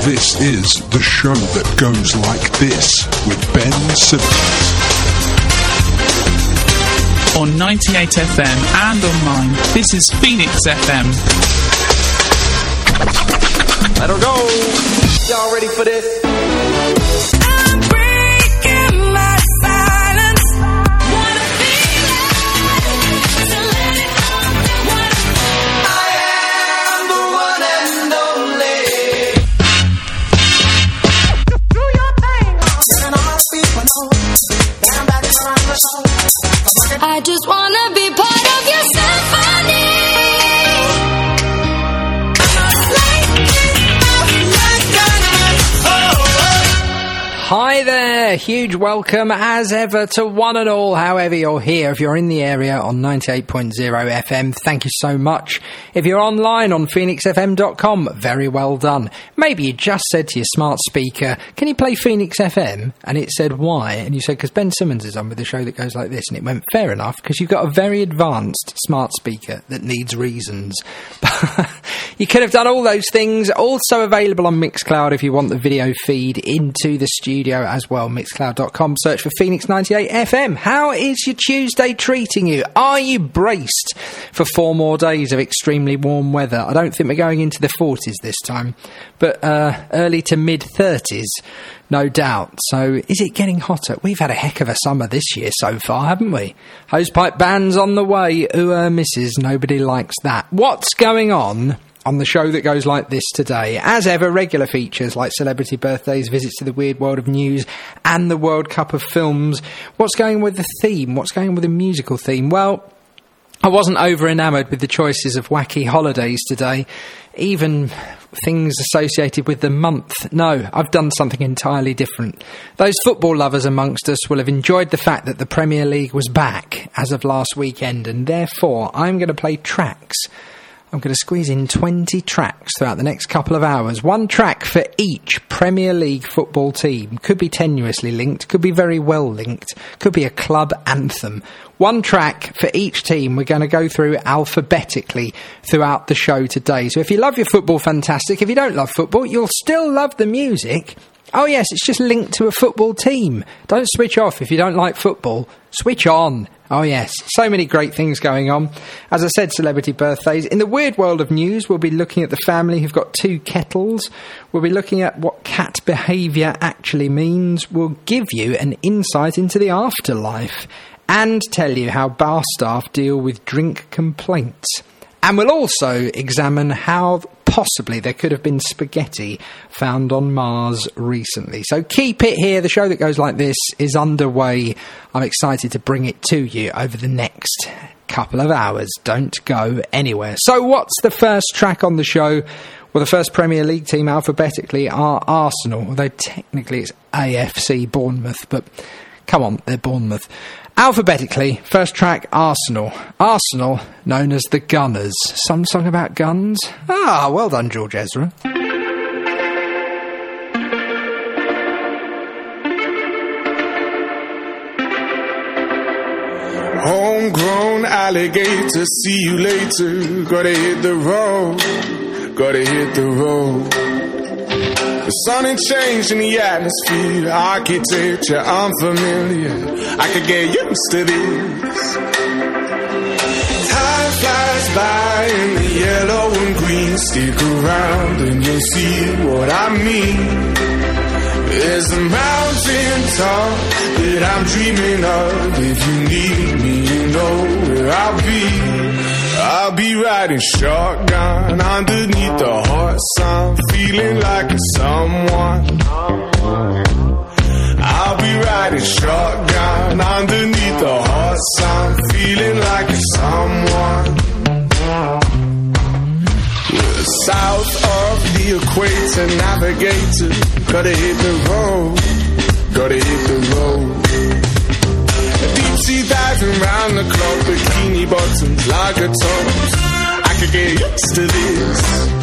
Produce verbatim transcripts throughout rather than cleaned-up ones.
This is the show that goes like this with Ben Simmons. On ninety-eight F M and online, this is Phoenix F M. Let her go. Y'all ready for this? I'm breaking my silence. Wanna feel it, so let it out. I am the one and only. Do your thing. Getting on my feet, but no. Getting back around the show. I just wanna be part of your symphony. Hi there, huge welcome as ever to one and all, however you're here. If you're in the area on ninety-eight point oh F M, thank you so much. If you're online on phoenix f m dot com, very well done. Maybe you just said to your smart speaker, can you play Phoenix F M? And it said, why? And you said, because Ben Simmons is on with the show that goes like this. And it went, fair enough, because you've got a very advanced smart speaker that needs reasons. You could have done all those things. Also available on Mixcloud if you want the video feed into the studio as well, mixcloud dot com. Search for Phoenix ninety-eight F M. How is your Tuesday treating you? Are you braced for four more days of extremely warm weather? I don't think we're going into the forties this time, but uh, early to mid thirties, no doubt. So is it getting hotter? We've had a heck of a summer this year so far, haven't we? Hosepipe bands on the way. Ooh, uh, missus Nobody likes that. What's going on on the show that goes like this today? As ever, regular features like celebrity birthdays, visits to the weird world of news, and the World Cup of films. What's going with the theme? What's going with the musical theme? Well, I wasn't over enamoured with the choices of wacky holidays today, even things associated with the month. No, I've done something entirely different. Those football lovers amongst us will have enjoyed the fact that the Premier League was back as of last weekend, and therefore I'm going to play tracks. I'm going to squeeze in twenty tracks throughout the next couple of hours. One track for each Premier League football team. Could be tenuously linked, could be very well linked, could be a club anthem. One track for each team. We're going to go through alphabetically throughout the show today. So if you love your football, fantastic. If you don't love football, you'll still love the music. Oh yes, it's just linked to a football team. Don't switch off if you don't like football. Switch on. Oh yes, so many great things going on. As I said, celebrity birthdays. In the weird world of news, we'll be looking at the family who've got two kettles. We'll be looking at what cat behaviour actually means. We'll give you an insight into the afterlife and tell you how bar staff deal with drink complaints. And we'll also examine how possibly there could have been spaghetti found on Mars recently. So keep it here. The show that goes like this is underway. I'm excited to bring it to you over the next couple of hours. Don't go anywhere. So what's the first track on the show? Well, the first Premier League team alphabetically are Arsenal, although technically it's A F C Bournemouth, but come on, they're Bournemouth. Alphabetically, first track, Arsenal. Arsenal, known as the Gunners. Some song about guns? Ah, well done, George Ezra. Homegrown alligator, see you later. Gotta hit the road, gotta hit the road. The sun ain't changed in the atmosphere, architecture unfamiliar. I could get used to this. Time flies by in the yellow and green. Stick around and you'll see what I mean. There's a mountain top that I'm dreaming of. If you need me, you know where I'll be. I'll be riding shotgun underneath the hot sun, feeling like a someone. I'll be riding shotgun underneath the hot sun, feeling like a someone. We're south of the equator, navigator. Gotta hit the road, gotta hit the road. Deep sea diving round the clock, bikini bottoms, lager tops. I could get used to this.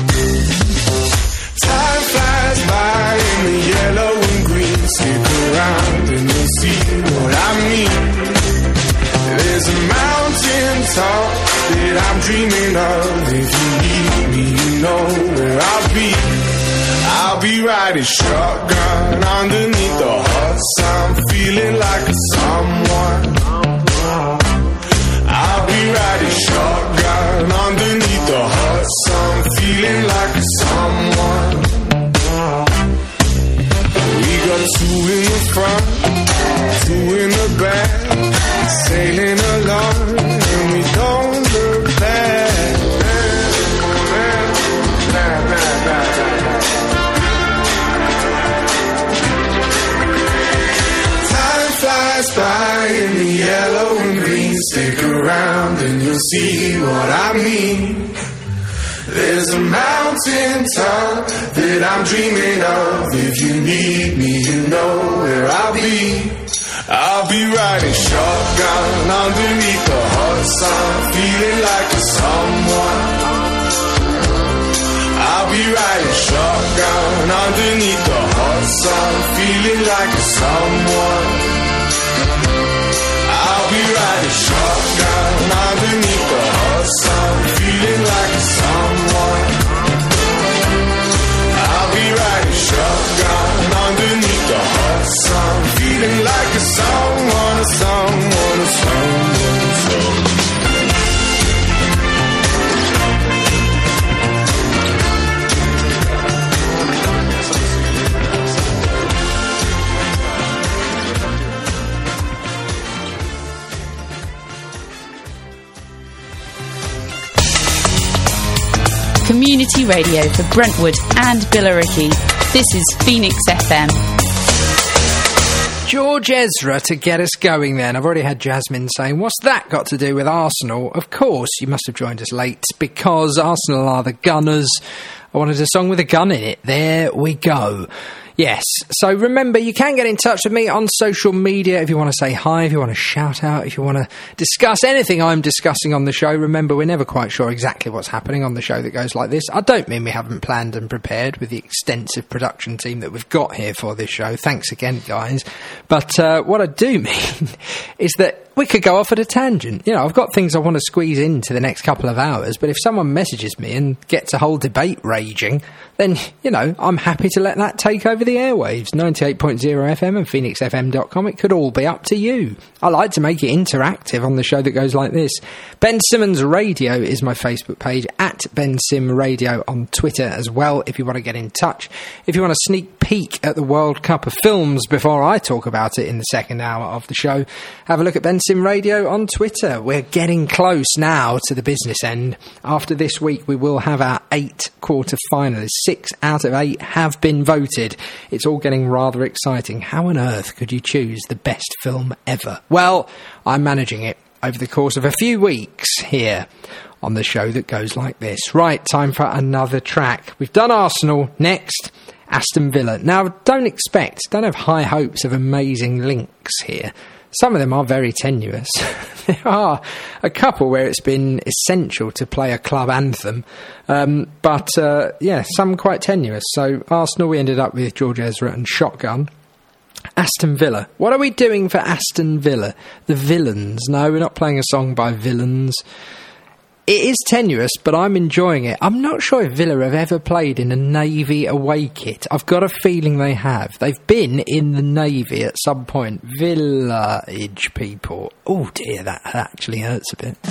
Time flies by in the yellow and green. Stick around and you'll see what I mean. There's a mountain top that I'm dreaming of. If you need me, you know where I'll be. I'll be riding shotgun underneath the hot sun, feeling like a someone. I'll be riding shotgun underneath the hot sun, feeling like a someone. We got two in the front, two in the back, sailing along, and we don't look back. Time flies by in the yellow and green. Stick around and you'll see what I mean. There's a mountain top that I'm dreaming of. If you need me, you know where I'll be. I'll be riding shotgun underneath the hot sun, feeling like a someone. I'll be riding shotgun underneath the hot sun, feeling like a someone. I'll be riding shotgun underneath the hot sun, feeling like a someone. I'll be riding shotgun underneath the hot sun, feeling like a someone, a someone, a someone, a someone. Community radio for Brentwood and Billericay. This is Phoenix F M. George Ezra to get us going then. I've already had Jasmine saying, what's that got to do with Arsenal? Of course, you must have joined us late because Arsenal are the Gunners. I wanted a song with a gun in it. There we go. Yes, so remember, you can get in touch with me on social media if you want to say hi, if you want to shout out, if you want to discuss anything I'm discussing on the show. Remember, we're never quite sure exactly what's happening on the show that goes like this. I don't mean we haven't planned and prepared with the extensive production team that we've got here for this show. Thanks again, guys. But uh, what I do mean is that we could go off at a tangent. You know, I've got things I want to squeeze into the next couple of hours, but if someone messages me and gets a whole debate raging, then, you know, I'm happy to let that take over the airwaves. ninety-eight point oh F M and phoenix f m dot com. It could all be up to you. I like to make it interactive on the show that goes like this. Ben Simmons Radio is my Facebook page, at Ben Sim Radio on Twitter as well, if you want to get in touch. If you want a sneak peek at the World Cup of films before I talk about it in the second hour of the show, have a look at Ben Sim Radio on Twitter. We're getting close now to the business end. After this week, we will have our eight quarter-finalists. Six out of eight have been voted. It's all getting rather exciting. How on earth could you choose the best film ever? Well, I'm managing it over the course of a few weeks here on the show that goes like this. Right, time for another track. We've done Arsenal. Next, Aston Villa. Now, don't expect, don't have high hopes of amazing links here. Some of them are very tenuous. There are a couple where it's been essential to play a club anthem. Um, but, uh, yeah, some quite tenuous. So, Arsenal, we ended up with George Ezra and Shotgun. Aston Villa. What are we doing for Aston Villa? The Villains. No, we're not playing a song by Villains. It is tenuous, but I'm enjoying it. I'm not sure if Villa have ever played in a Navy away kit. I've got a feeling they have. They've been in the Navy at some point. Village people. Oh dear, that actually hurts a bit.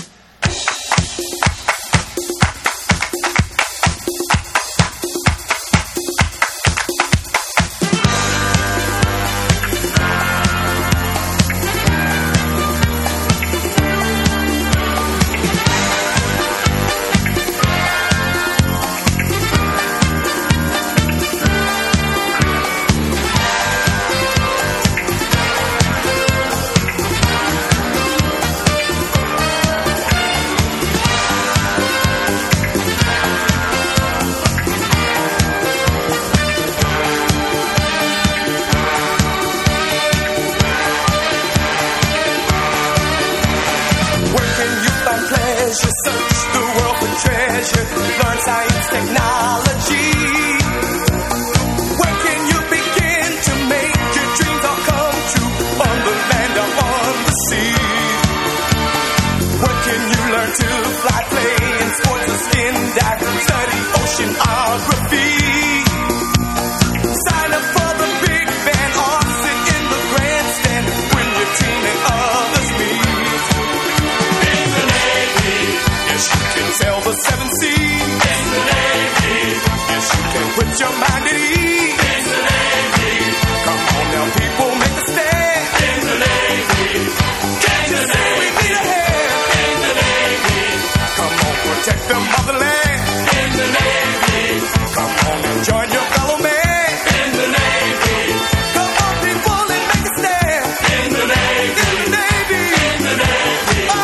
sail the seven seas in the Navy. Yes, you can put your mind at ease in the Navy. Come on now, people, make a stand in the Navy. Can't you see we need a hand in the Navy? Come on, protect the motherland in the Navy. Come on and join your fellow man in the Navy. Come on, people, and make a stand in the Navy. In the Navy. In the Navy. Oh.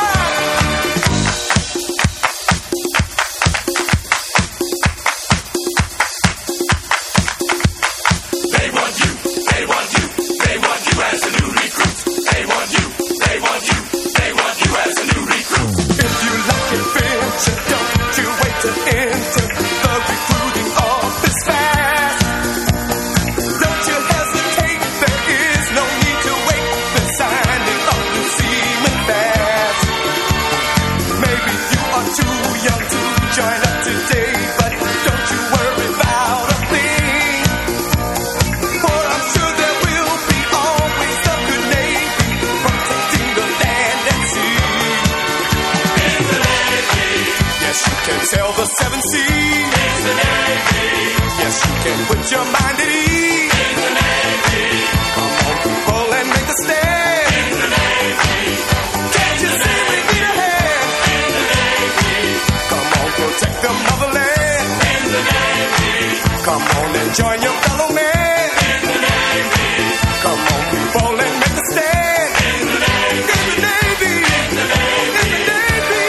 They want you, they want you, they want you as a new recruit. They want you, they want you, they want you as a new recruit. If you like adventure, don't you wait to enter the recruiting office fast. Don't you hesitate, there is no need to wait. They're signing up new seamen fast. Maybe you are too young to join up today, but don't you worry about a thing. For I'm sure there will be always a good Navy protecting the land and sea. In the Navy. Yes, you can sail the seven seas. In the Navy. Yes, you can put your mind at ease. In the Navy. Come on, people, and make a stand. In the Navy. Can't you see we need a hand? In the Navy. Come on, protect the motherland. In the Navy. Come on and join your fellow man. In the Navy. Come on, people, and make a stand. In the Navy. In the Navy. In the Navy. In the Navy.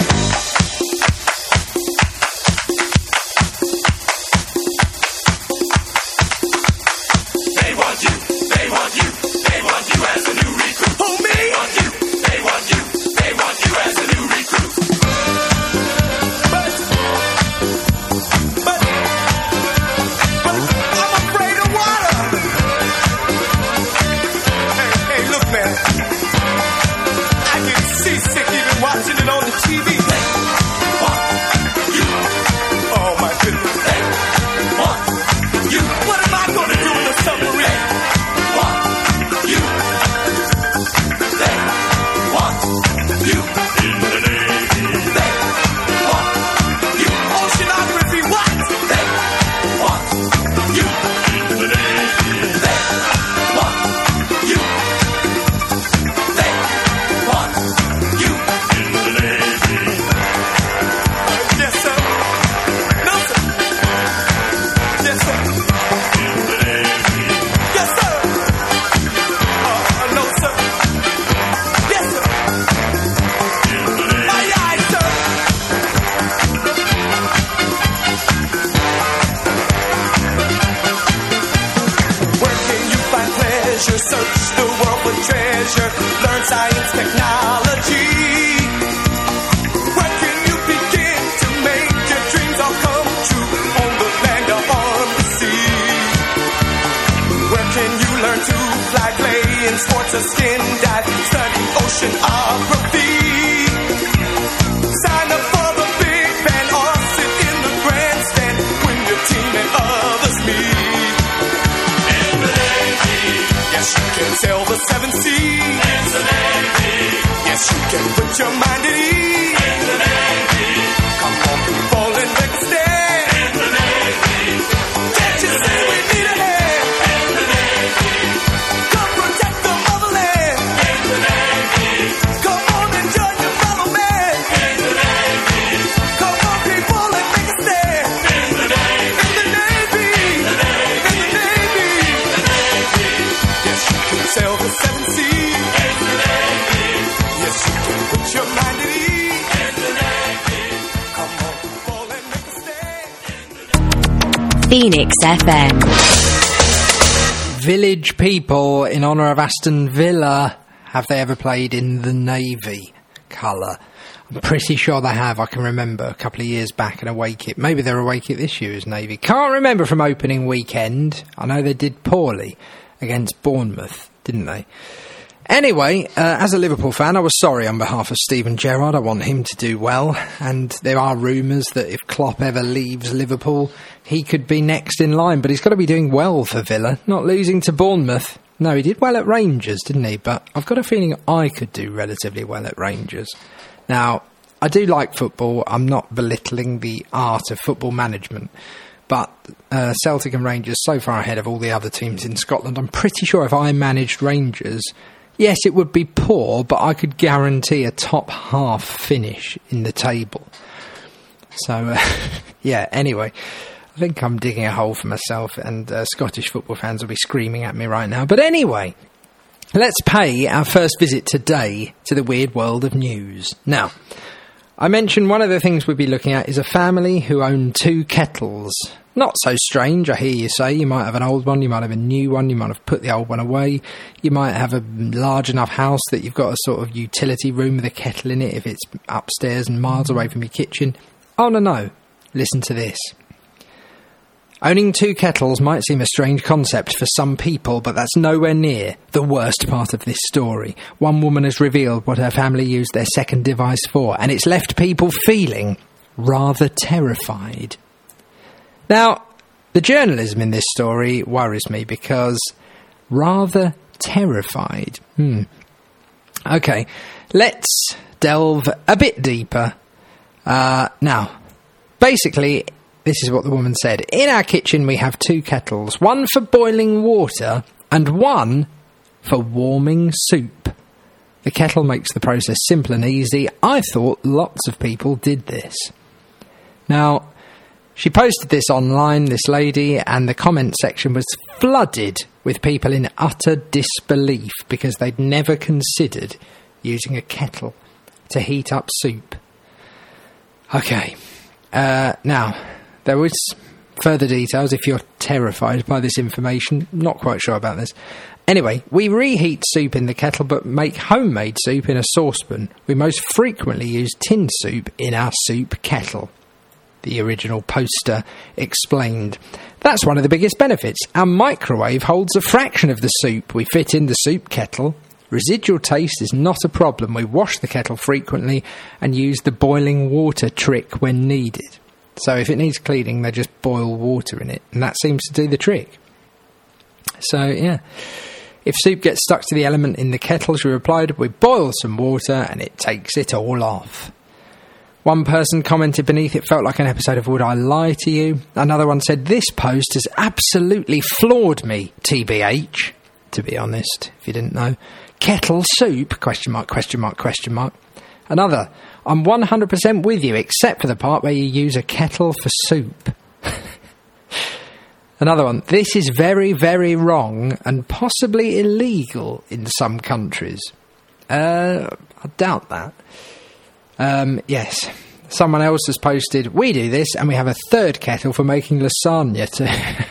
They want you, they want you, they want you as a new recruit. Who, me? They want you, they want you, they want you as a new recruit. But, but, but I'm afraid of water. Hey, hey, look, man. I get seasick even watching it on the T V. They want you. Oh, my goodness. They want you. What am I going to do in the submarine? They want you. They want you. In the Navy. They want you. Oceanography, what? They want you. In the Navy. They want you. They want you. In the Navy. Yes, sir. No, sir. Yes, sir. In the Navy. Yes, sir. Uh, no, sir. Yes, sir. In the Navy. Aye, aye, sir. Where can you find pleasure? Search the world for treasure. Learn science, technology. Where can you begin to make your dreams all come true? On the land or on the sea. Where can you learn to fly, play in sports or skin dive? Study oceanography. Sign up for the big band or sit in the grandstand when your team and others meet. In the Navy. Yes, you can sail the seven seas. In the Navy. Yes, you can put your mind at ease. In the Navy. Come on, people, and make a stand. In the Navy. Can't you see we need a hand? In the Navy. Come protect the motherland. In the Navy. Come on and join your fellow man. In the Navy. Come on, people, and make a stand. In the Navy. In the Navy. In the Navy. In the Navy. In the Navy. Yes, you can sail the seven seas. In the Navy. Yes, you can put your mind at ease. In the Navy. Come on, people, and make a stand. Phoenix F M. Village People in honour of Aston Villa. Have they ever played in the navy colour? I'm pretty sure they have. I can remember a couple of years back an away kit. Maybe their away kit this year is navy. Can't remember from opening weekend. I know they did poorly against Bournemouth, didn't they? Anyway, uh, as a Liverpool fan, I was sorry on behalf of Steven Gerrard. I want him to do well. And there are rumours that if Klopp ever leaves Liverpool, he could be next in line. But he's got to be doing well for Villa, not losing to Bournemouth. No, he did well at Rangers, didn't he? But I've got a feeling I could do relatively well at Rangers. Now, I do like football. I'm not belittling the art of football management. But uh, Celtic and Rangers so far ahead of all the other teams in Scotland. I'm pretty sure if I managed Rangers, yes, it would be poor, but I could guarantee a top half finish in the table. So, uh, yeah, anyway, I think I'm digging a hole for myself, and uh, Scottish football fans will be screaming at me right now. But anyway, let's pay our first visit today to the weird world of news. Now, I mentioned one of the things we'd be looking at is a family who own two kettles. Not so strange, I hear you say. You might have an old one, you might have a new one, you might have put the old one away. You might have a large enough house that you've got a sort of utility room with a kettle in it if it's upstairs and miles away from your kitchen. Oh, no, no. Listen to this. Owning two kettles might seem a strange concept for some people, but that's nowhere near the worst part of this story. One woman has revealed what her family used their second device for, and it's left people feeling rather terrified. Now, the journalism in this story worries me because rather terrified. Hmm. Okay, let's delve a bit deeper. Uh, now, basically, this is what the woman said. In our kitchen we have two kettles, one for boiling water and one for warming soup. The kettle makes the process simple and easy. I thought lots of people did this. Now, she posted this online, this lady, and the comment section was flooded with people in utter disbelief because they'd never considered using a kettle to heat up soup. Okay, uh, now, there was further details if you're terrified by this information. Not quite sure about this. Anyway, we reheat soup in the kettle but make homemade soup in a saucepan. We most frequently use tinned soup in our soup kettle. The original poster explained. That's one of the biggest benefits. Our microwave holds a fraction of the soup we fit in the soup kettle. Residual taste is not a problem. We wash the kettle frequently and use the boiling water trick when needed. So if it needs cleaning, they just boil water in it, and that seems to do the trick. So, yeah. If soup gets stuck to the element in the kettle, she replied, we boil some water and it takes it all off. One person commented beneath, it felt like an episode of Would I Lie to You? Another one said, this post has absolutely floored me, T B H. To be honest, if you didn't know. Kettle soup, question mark, question mark, question mark. Another, I'm one hundred percent with you, except for the part where you use a kettle for soup. Another one, this is very, very wrong and possibly illegal in some countries. Uh, I doubt that. Um, yes. Someone else has posted, we do this and we have a third kettle for making lasagna too.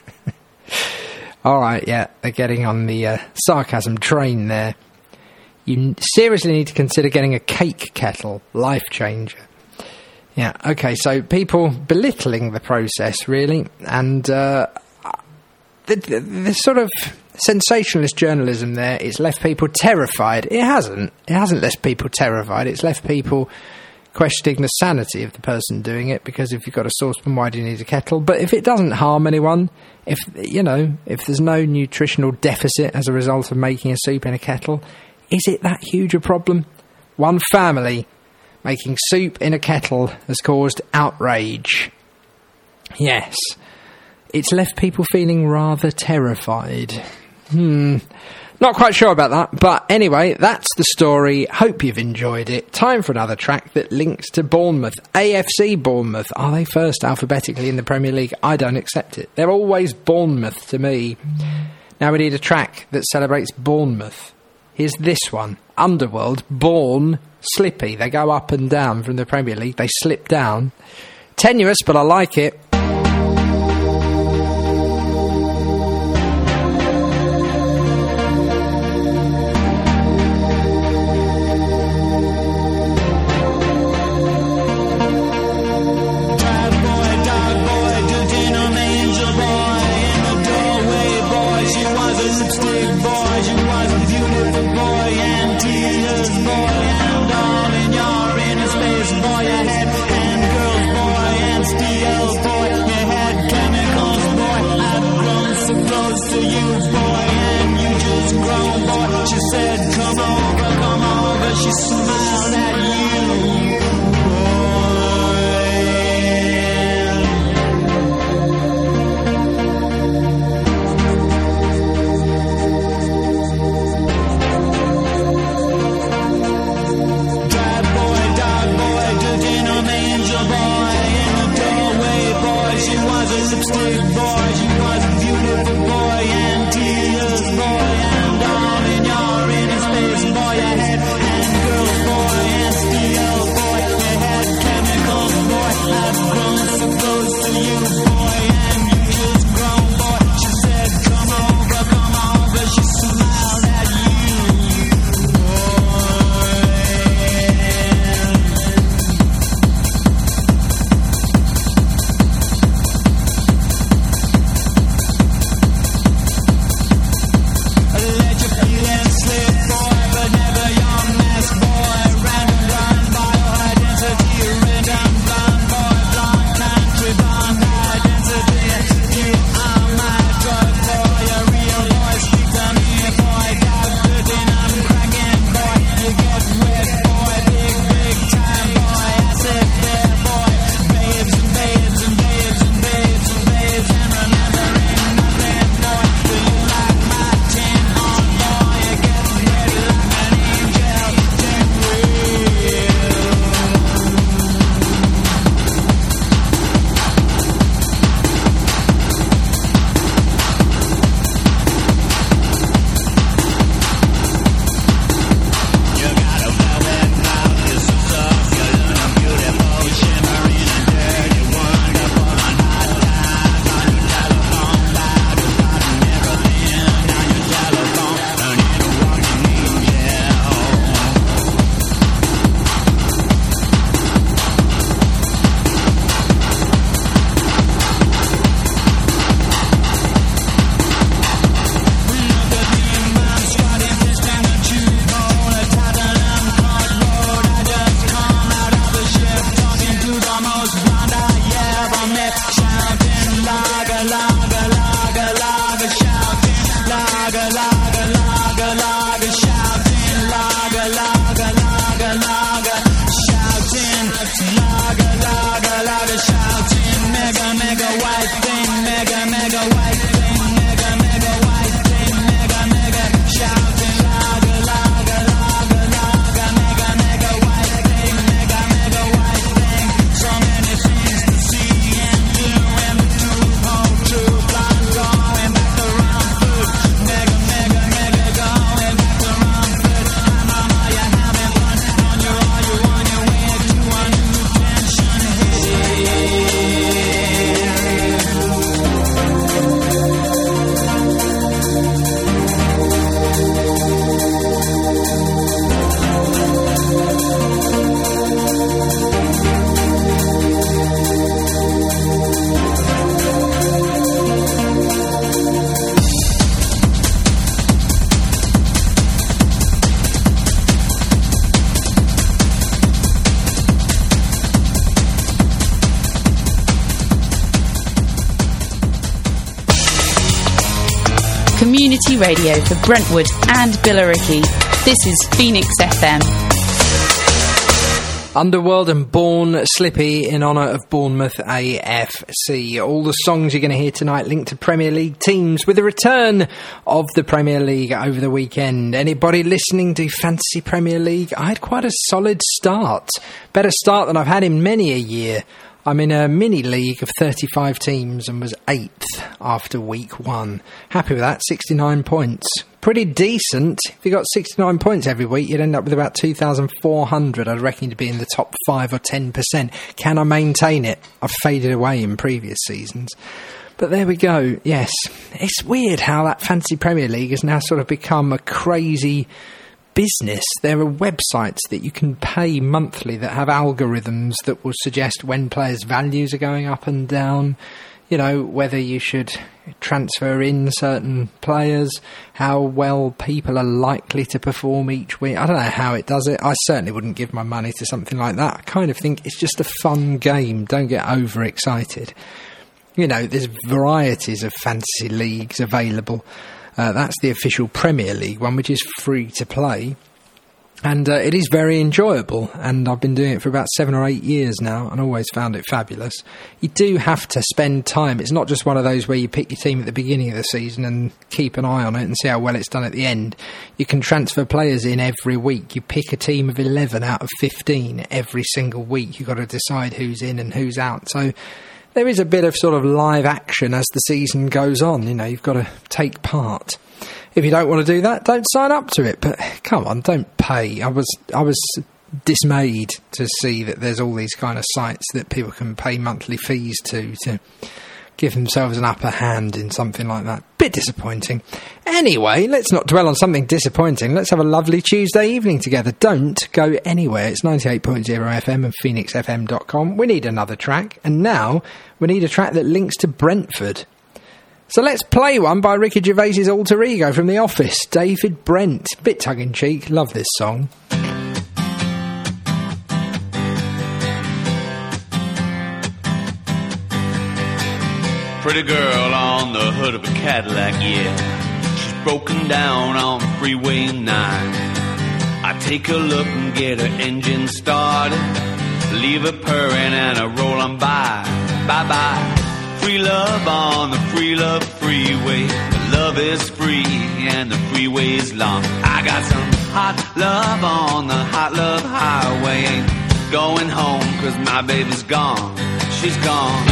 Alright, yeah, they're getting on the uh, sarcasm train there. You seriously need to consider getting a cake kettle. Life changer. Yeah, okay, so people belittling the process, really, and uh, the, the, the sort of sensationalist journalism there, it's left people terrified. It hasn't. It hasn't left people terrified. It's left people questioning the sanity of the person doing it, because if you've got a saucepan, why do you need a kettle? But if it doesn't harm anyone, if, you know, if there's no nutritional deficit as a result of making a soup in a kettle, is it that huge a problem? One family making soup in a kettle has caused outrage. Yes. It's left people feeling rather terrified. Hmm. Not quite sure about that, but anyway, that's the story. Hope you've enjoyed it. Time for another track that links to Bournemouth. A F C Bournemouth. Are they first alphabetically in the Premier League? I don't accept it. They're always Bournemouth to me. Now we need a track that celebrates Bournemouth. Here's this one. Underworld, Bourne, Slippy. They go up and down from the Premier League. They slip down. Tenuous, but I like it. Boy and girls, boy and Steel's boy. lipstick boy. She was a beautiful boy and tears boy and all in your inner space boy. You had and girls boy and steel boy. You had chemicals boy. I've grown so close to you boy and you just grown boy. She said come over, come over. She smiled at you boy. Let your feelings slip boy, but never your mask boy. Random blind bioidentity, random blind boy, blind country blind identity. You are my drug boy, a real boy. Speak to me boy, dog thirteen, I'm cracking boy. You get wet boy, big big time boy. I said there boy, babes and babes and babes and babes and babes and remembering nothing boy. Do you like my tin on boy? You get ready like an angel, get real. You got a velvet mouth, you're so soft, you're little beautiful, shimmering and dirty, wonderful on hot times on your telephone, loud, you got a mirror thin on your telephone, turning a walking angel. Mega, mega white thing, mega, mega white thing, mega, mega white thing, mega, mega shouting, lager, lager, lager, lager, mega, mega white thing, mega, mega white thing. So many things to see and do, and the two hold true, blind going back around food, mega, mega, mega going back around food. Hi mama, you're having fun on your all, you on your way to a new dimension. Community radio for Brentwood and Billericay. This is Phoenix F M. Underworld and Born Slippy in honour of Bournemouth A F C. All the songs you're going to hear tonight linked to Premier League teams with the return of the Premier League over the weekend. Anybody listening to Fantasy Premier League? I had quite a solid start. Better start than I've had in many a year. I'm in a mini league of thirty-five teams and was eighth after week one. Happy with that, sixty-nine points. Pretty decent. If you got sixty-nine points every week, you'd end up with about two thousand four hundred. I'd reckon to be in the top five or ten percent. Can I maintain it? I've faded away in previous seasons. But there we go, yes. It's weird how that Fantasy Premier League has now sort of become a crazy business. There are websites that you can pay monthly that have algorithms that will suggest when players' values are going up and down, you know, whether you should transfer in certain players, how well people are likely to perform each week. I don't know how it does it. I certainly wouldn't give my money to something like that. I kind of think it's just a fun game. Don't get overexcited. You know, there's varieties of fantasy leagues available. Uh, that's the official Premier League one, which is free to play. And uh, it is very enjoyable, and I've been doing it for about seven or eight years now, and always found it fabulous. You do have to spend time. It's not just one of those where you pick your team at the beginning of the season and keep an eye on it and see how well it's done at the end. You can transfer players in every week. You pick a team of eleven out of fifteen every single week. You've got to decide who's in and who's out. So there is a bit of sort of live action as the season goes on. You know, you've got to take part. If you don't want to do that, don't sign up to it. But come on, don't pay. I was I was dismayed to see that there's all these kind of sites that people can pay monthly fees to to give themselves an upper hand in something like that. Bit disappointing. Anyway, let's not dwell on something disappointing. Let's have a lovely Tuesday evening together. Don't go anywhere. It's ninety-eight point oh F M and phoenix f m dot com. We need another track, and now we need a track that links to Brentford. So let's play one by Ricky Gervais's alter ego from The Office, David Brent. Bit tongue-in-cheek. Love this song. Pretty girl on the hood of a Cadillac, yeah. She's broken down on Freeway nine. I take a look and get her engine started. Leave her purring and I roll on by. Bye-bye. Free love on the free love freeway. The love is free and the freeway's long. I got some hot love on the hot love highway. Ain't going home cause my baby's gone. She's gone.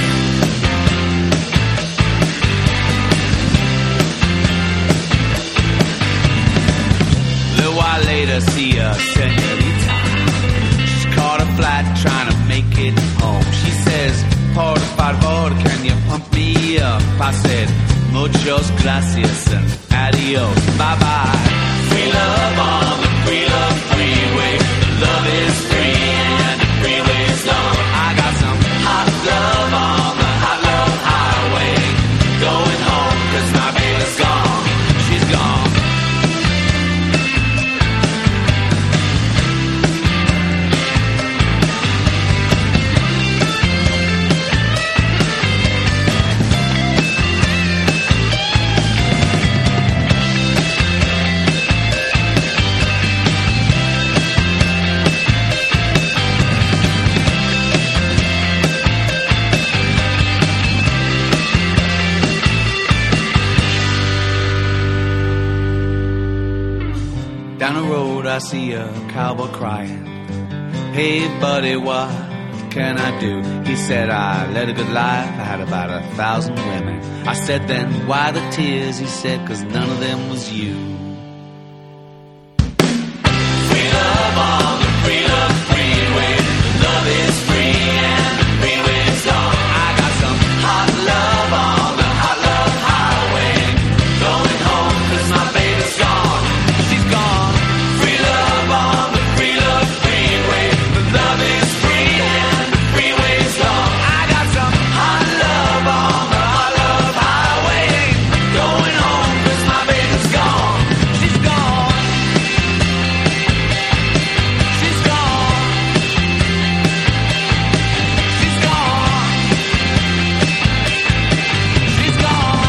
A while later, see a senorita. She's caught a flight trying to make it home. She says, por favor, can you pump me up? I said, muchos gracias and adios, bye-bye. Free love on the free love freeway. The love is free and the freeway's long. I got some hot love on the hot love highway. Going home cause my baby's gone. She's gone. Down the road I see a cowboy crying. Hey buddy, what can I do? He said, I led a good life, I had about a thousand women. I said, then why the tears? He said, cause none of them was you. Free love on the free love freeway. Love is free and the freeway's long. I got some hot love on the hot love highway. Going home cause my baby's gone. She's gone. Free love on the free love freeway. The love is free and the freeway's long. I got some hot love on the hot love highway. Going home cause my baby's gone. She's gone. She's gone. She's gone. She's gone.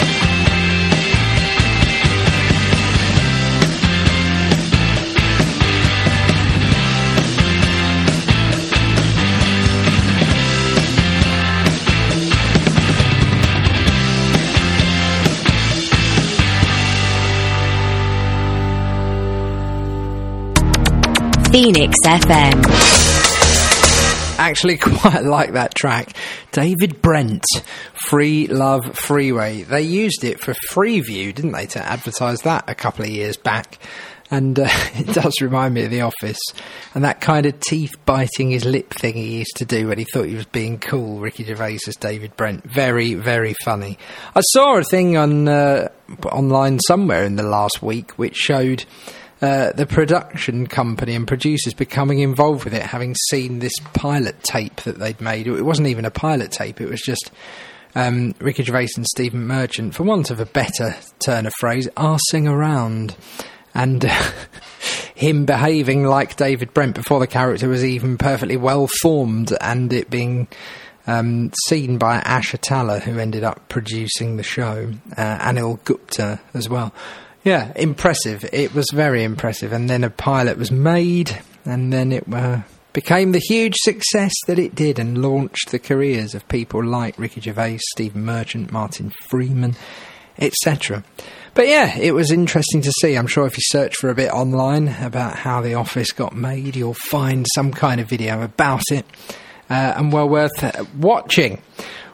Phoenix F M. Actually quite like that track. David Brent, Free Love Freeway. They used it for Freeview, didn't they, to advertise that a couple of years back. And uh, it does remind me of The Office. And that kind of teeth-biting his lip thing he used to do when he thought he was being cool, Ricky Gervais as David Brent. Very, very funny. I saw a thing on uh, online somewhere in the last week which showed uh, the production company and producers becoming involved with it, having seen this pilot tape that they'd made. It wasn't even a pilot tape, it was just um, Ricky Gervais and Stephen Merchant, for want of a better turn of phrase, arsing around. And uh, him behaving like David Brent before the character was even perfectly well formed, and it being um, seen by Ash Atala, who ended up producing the show, uh, Anil Gupta as well. Yeah, impressive. It was very impressive. And then a pilot was made, and then it uh, became the huge success that it did and launched the careers of people like Ricky Gervais, Stephen Merchant, Martin Freeman, et cetera. But yeah, it was interesting to see. I'm sure if you search for a bit online about how The Office got made, you'll find some kind of video about it, uh, and well worth uh, watching.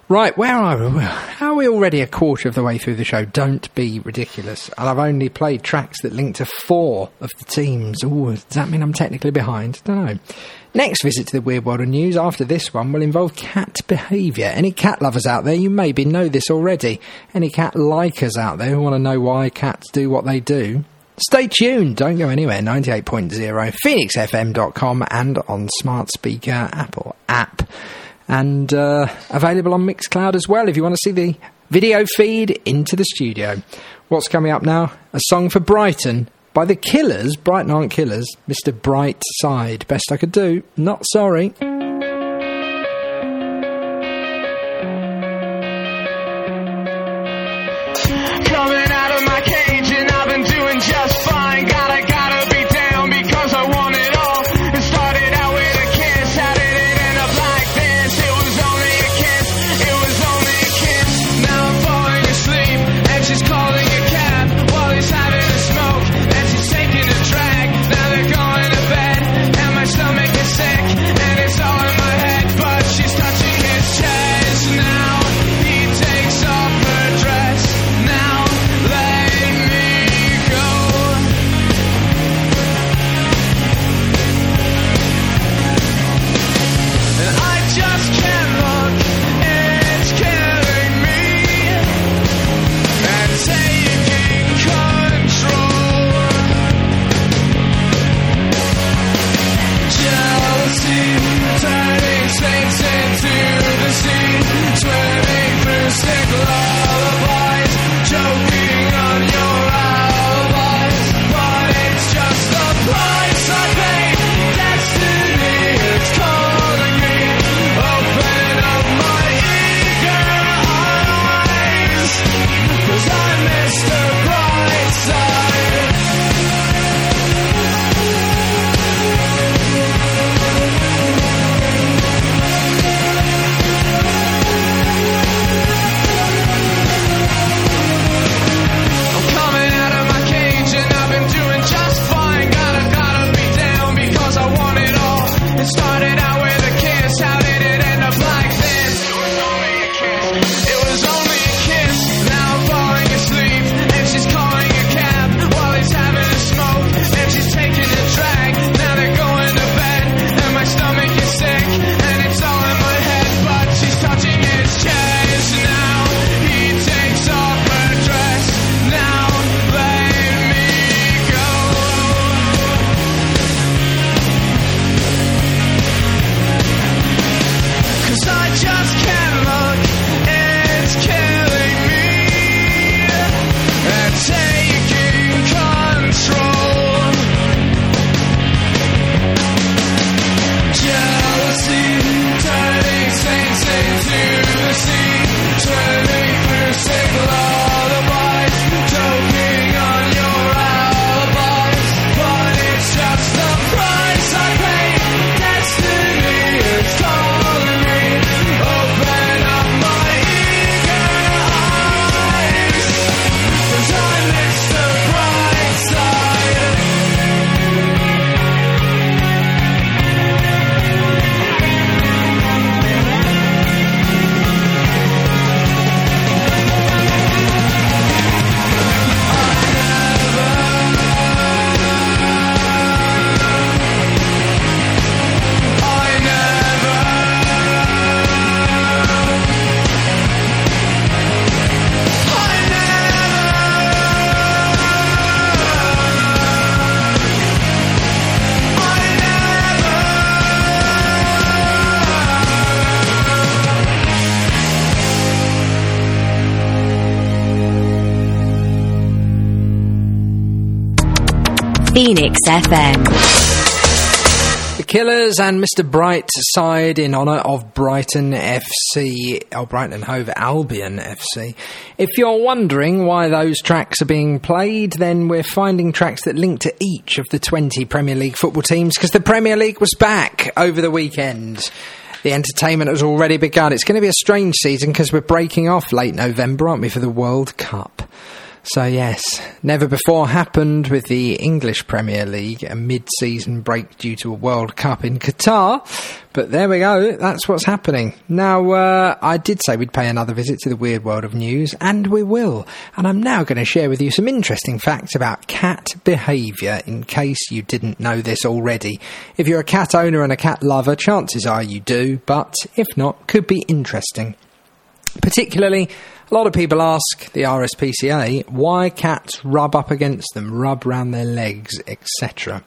Right, where are we? How are we already a quarter of the way through the show? Don't be ridiculous. And I've only played tracks that link to four of the teams. Ooh, does that mean I'm technically behind? Don't know. Next visit to the Weird World of News after this one will involve cat behaviour. Any cat lovers out there, you maybe know this already. Any cat likers out there who want to know why cats do what they do, stay tuned. Don't go anywhere. ninety-eight point oh, phoenix f m dot com and on smart speaker Apple app. And uh, available on Mixcloud as well if you want to see the video feed into the studio. What's coming up now? A song for Brighton by the Killers. Brighton aren't Killers. Mister Bright Side. Best I could do. Not sorry. Coming out of my cage and I've been doing just fine. Gotta, gotta be down because I want it all. It started out with a kiss. How did it end up like this? It was only a kiss. It was only a kiss. Now I'm falling asleep and she's calling a cab while he's having a smoke and she's taking a drag. Now they're going to bed and my stomach is sick and it's all in my head, but she's touching his chest. Now he takes off her dress. Now let me go. And I just can't look. It's killing me. And taking control. Jealousy turning saints into the sea. Swimming through sick lullabies. Choking on your alibis. But it's just the price I pay. Destiny is calling me. Open up my eager eyes. 'Cause I'm Mister Brightside. I'm coming out of my cage and I've been doing just fine. Gotta, gotta be down because I want it all. It started out with a kiss. How did it end up like this? It was only a kiss. It was only a kiss. Now I'm falling asleep and she's calling a cab while he's having a smoke and she's taking a drag. Now they're going to bed and my stomach is sick and it's all in my head, but she's touching his chest. Now he takes off her dress. Now let me go. 'Cause I just can't look. It's killing me. And taking control. Jealousy turning saints into the sea. Swimming through sick lullabies. Choking on your alibis. But it's just the price I pay. Destiny is calling me. Open up my eager eyes. 'Cause I'm Mister Brightside. I never, I Phoenix F M. The Killers and Mister Brightside in honour of Brighton F C, or Brighton and Hove Albion F C. If you're wondering why those tracks are being played, then we're finding tracks that link to each of the twenty Premier League football teams, because the Premier League was back over the weekend. The entertainment has already begun. It's going to be a strange season because we're breaking off late November, aren't we, for the World Cup. So yes, never before happened with the English Premier League, a mid-season break due to a World Cup in Qatar. But there we go, that's what's happening. Now, uh, I did say we'd pay another visit to the weird world of news, and we will. And I'm now going to share with you some interesting facts about cat behaviour, in case you didn't know this already. If you're a cat owner and a cat lover, chances are you do, but if not, could be interesting. Particularly, a lot of people ask the R S P C A why cats rub up against them, rub round their legs, et cetera.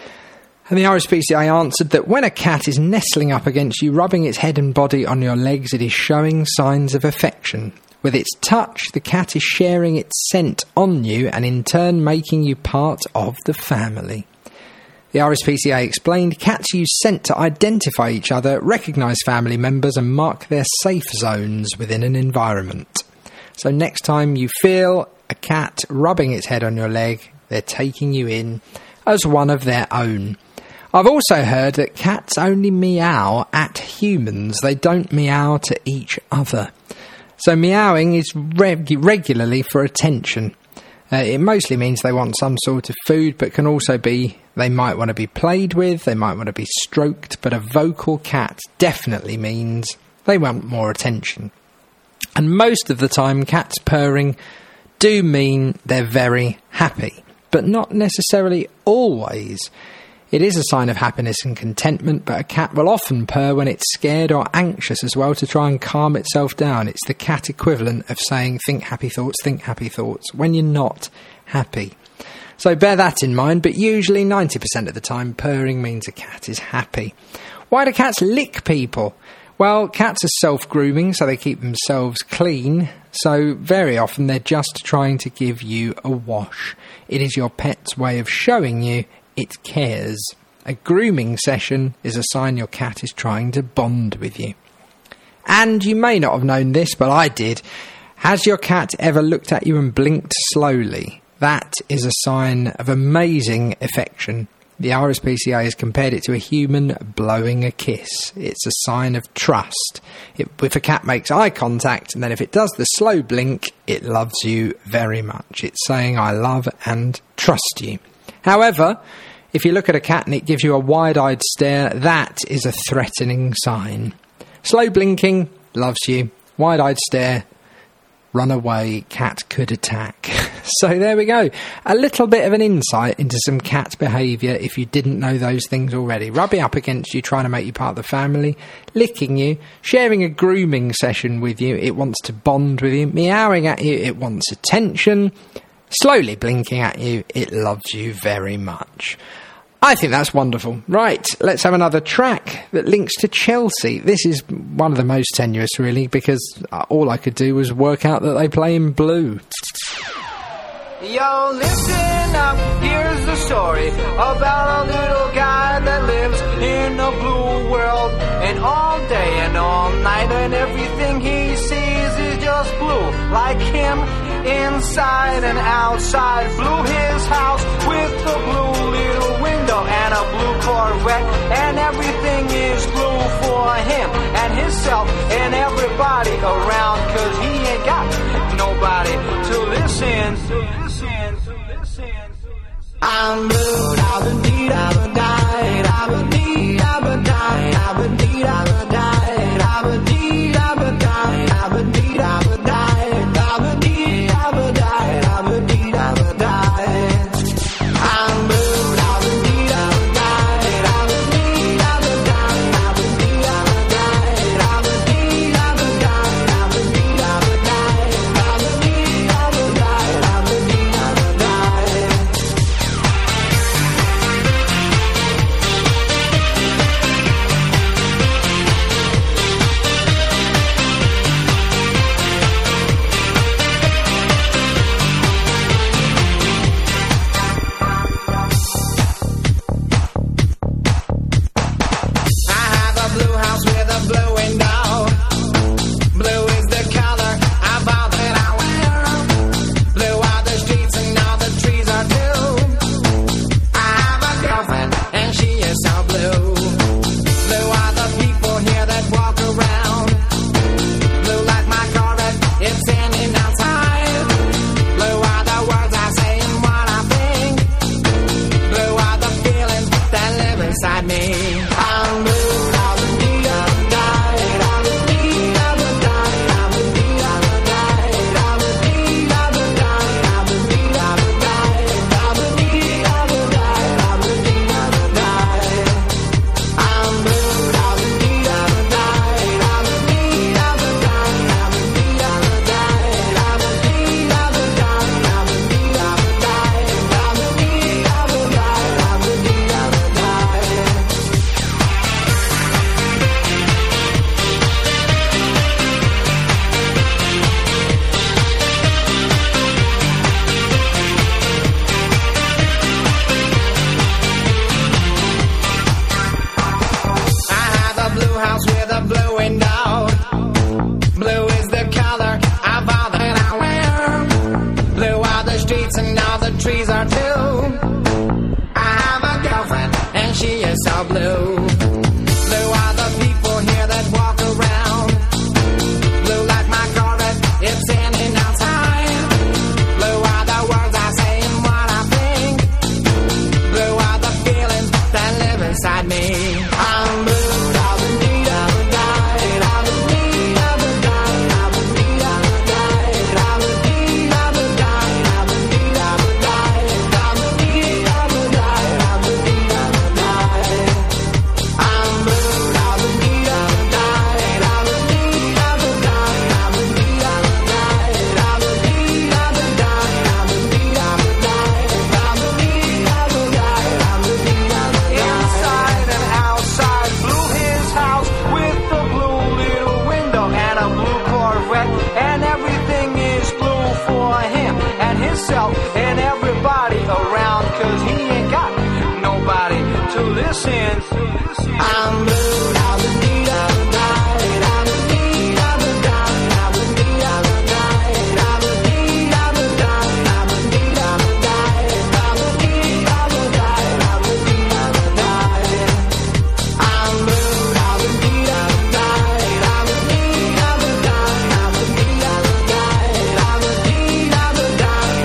And the R S P C A answered that when a cat is nestling up against you, rubbing its head and body on your legs, it is showing signs of affection. With its touch, the cat is sharing its scent on you and in turn making you part of the family. The R S P C A explained cats use scent to identify each other, recognise family members and mark their safe zones within an environment. So next time you feel a cat rubbing its head on your leg, they're taking you in as one of their own. I've also heard that cats only meow at humans. They don't meow to each other. So meowing is reg- regularly for attention. Uh, it mostly means they want some sort of food, but can also be they might want to be played with, they might want to be stroked, but a vocal cat definitely means they want more attention. And most of the time, cats purring do mean they're very happy, but not necessarily always. It is a sign of happiness and contentment, but a cat will often purr when it's scared or anxious as well to try and calm itself down. It's the cat equivalent of saying, think happy thoughts, think happy thoughts, when you're not happy. So bear that in mind, but usually ninety percent of the time, purring means a cat is happy. Why do cats lick people? Well, cats are self-grooming, so they keep themselves clean, so very often they're just trying to give you a wash. It is your pet's way of showing you it cares. A grooming session is a sign your cat is trying to bond with you. And you may not have known this, but I did. Has your cat ever looked at you and blinked slowly? That is a sign of amazing affection. The R S P C A has compared it to a human blowing a kiss. It's a sign of trust. It, if a cat makes eye contact, and then if it does the slow blink, it loves you very much. It's saying, I love and trust you. However, if you look at a cat and it gives you a wide-eyed stare, that is a threatening sign. Slow blinking, loves you. Wide-eyed stare, run away, cat could attack. So there we go. A little bit of an insight into some cat behaviour if you didn't know those things already. Rubbing up against you, trying to make you part of the family. Licking you. Sharing a grooming session with you. It wants to bond with you. Meowing at you. It wants attention. Slowly blinking at you. It loves you very much. I think that's wonderful. Right, let's have another track that links to Chelsea. This is one of the most tenuous, really, because all I could do was work out that they play in blue. Yo, listen up, here's the story about a little guy that lives in a blue world. And all day and all night and everything he sees is just blue. Like him, inside and outside. Blue his house with a blue little window and a blue Corvette. And everything is blue for him and himself and everybody around. Cause he ain't got nobody to listen to. I'm blue, I've been I've died, I've been I've died, I've been I've died, I've been I've died, I've been I've died, I've been I've died, I've been I've died. I'm blue, I've been I've died, I've been I've died, I've been I've died, I've been I've died, I've been I've died, I've been I've died, I've been I've died. she is so blue. Blue are the people here that walk around. Blue like my Corvette, it's in and out time. Blue are the words I say and what I think. Blue are the feelings that live inside me. I'm blue. And everybody around, cause he ain't got nobody to listen. I'm blue, I'm the need of the night. I'm the need of the night. I'm the need of the night. I'm the need of the night. I'm the need of the night. I'm the need of the night. I'm the need of the night. I'm blue, I'm the need of the night. I'm the need of the night. I'm the need of the night. I'm the need of the night.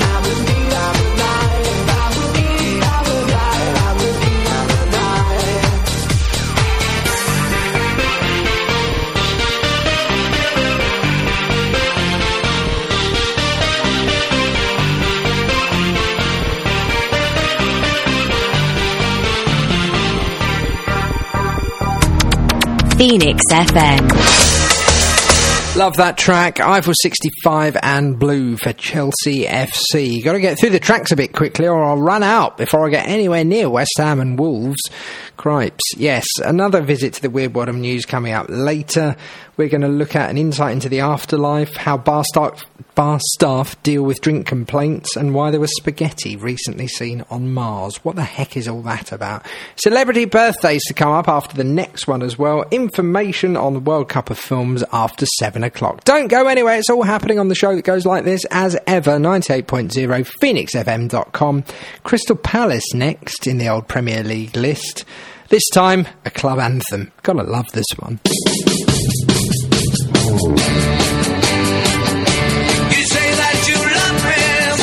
Phoenix F M. Love that track. Eiffel sixty-five and Blue for Chelsea F C. Got to get through the tracks a bit quickly or I'll run out before I get anywhere near West Ham and Wolves. Cripes. Yes, another visit to the Weird World of News coming up later. We're going to look at an insight into the afterlife, how bar staff, bar staff deal with drink complaints, and why there was spaghetti recently seen on Mars. What the heck is all that about? Celebrity birthdays to come up after the next one as well. Information on the World Cup of Films after seven o'clock. Don't go anywhere. It's all happening on the show that goes like this as ever. ninety-eight point zero, phoenix f m dot com. Crystal Palace next in the old Premier League list. This time, a club anthem. Gotta love this one. You say that you love me,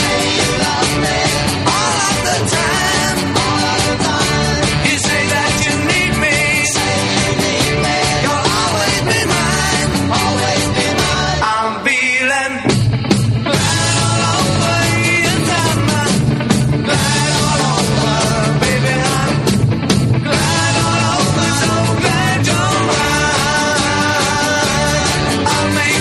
all of the time, all of the time. You say that you need me, you'll always be mine, always be mine. I'm feeling glad all over you, Tama. Glad all over, baby, I'm glad all over, so glad you're mine. I'll make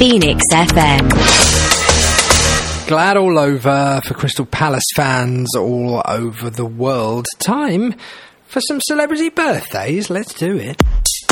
Phoenix F M. Glad all over for Crystal Palace fans all over the world. Time for some celebrity birthdays. Let's do it.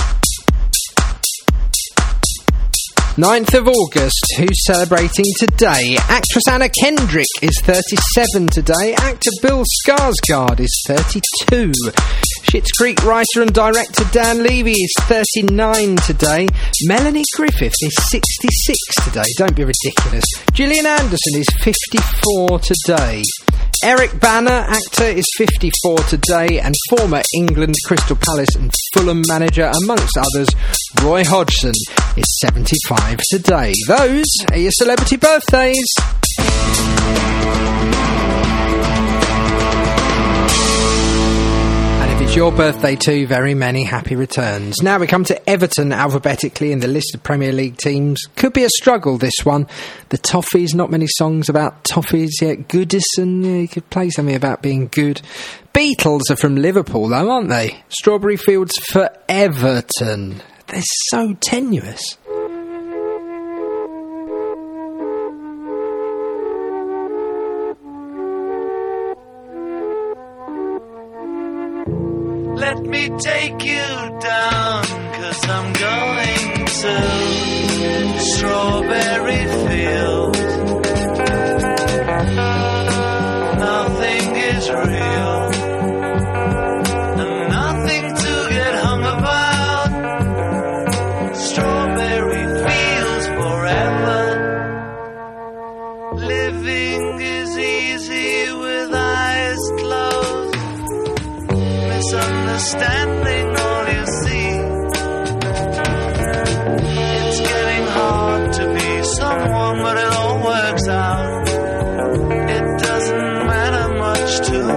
ninth of August, who's celebrating today? Actress Anna Kendrick is thirty-seven today. Actor Bill Skarsgård is thirty-two. Schitt's Creek writer and director Dan Levy is thirty-nine today. Melanie Griffith is sixty-six today. Don't be ridiculous. Gillian Anderson is fifty-four today. Eric Banner, actor, is fifty-four today, and former England, Crystal Palace and Fulham manager, amongst others, Roy Hodgson, is seventy-five today. Those are your celebrity birthdays. It's your birthday too, very many happy returns. Now we come to Everton alphabetically in the list of Premier League teams. Could be a struggle, this one. The Toffees, not many songs about Toffees yet. Goodison, yeah, you could play something about being good. Beatles are from Liverpool though, aren't they? Strawberry Fields for Everton. They're so tenuous. Let me take you down, 'cause I'm going to Strawberry Fields. Nothing is real, and nothing to get hung about. Strawberry Fields forever. Living is easy with eyes closed. Misunderstanding all you see. It's getting hard to be someone, but it all works out. It doesn't matter much to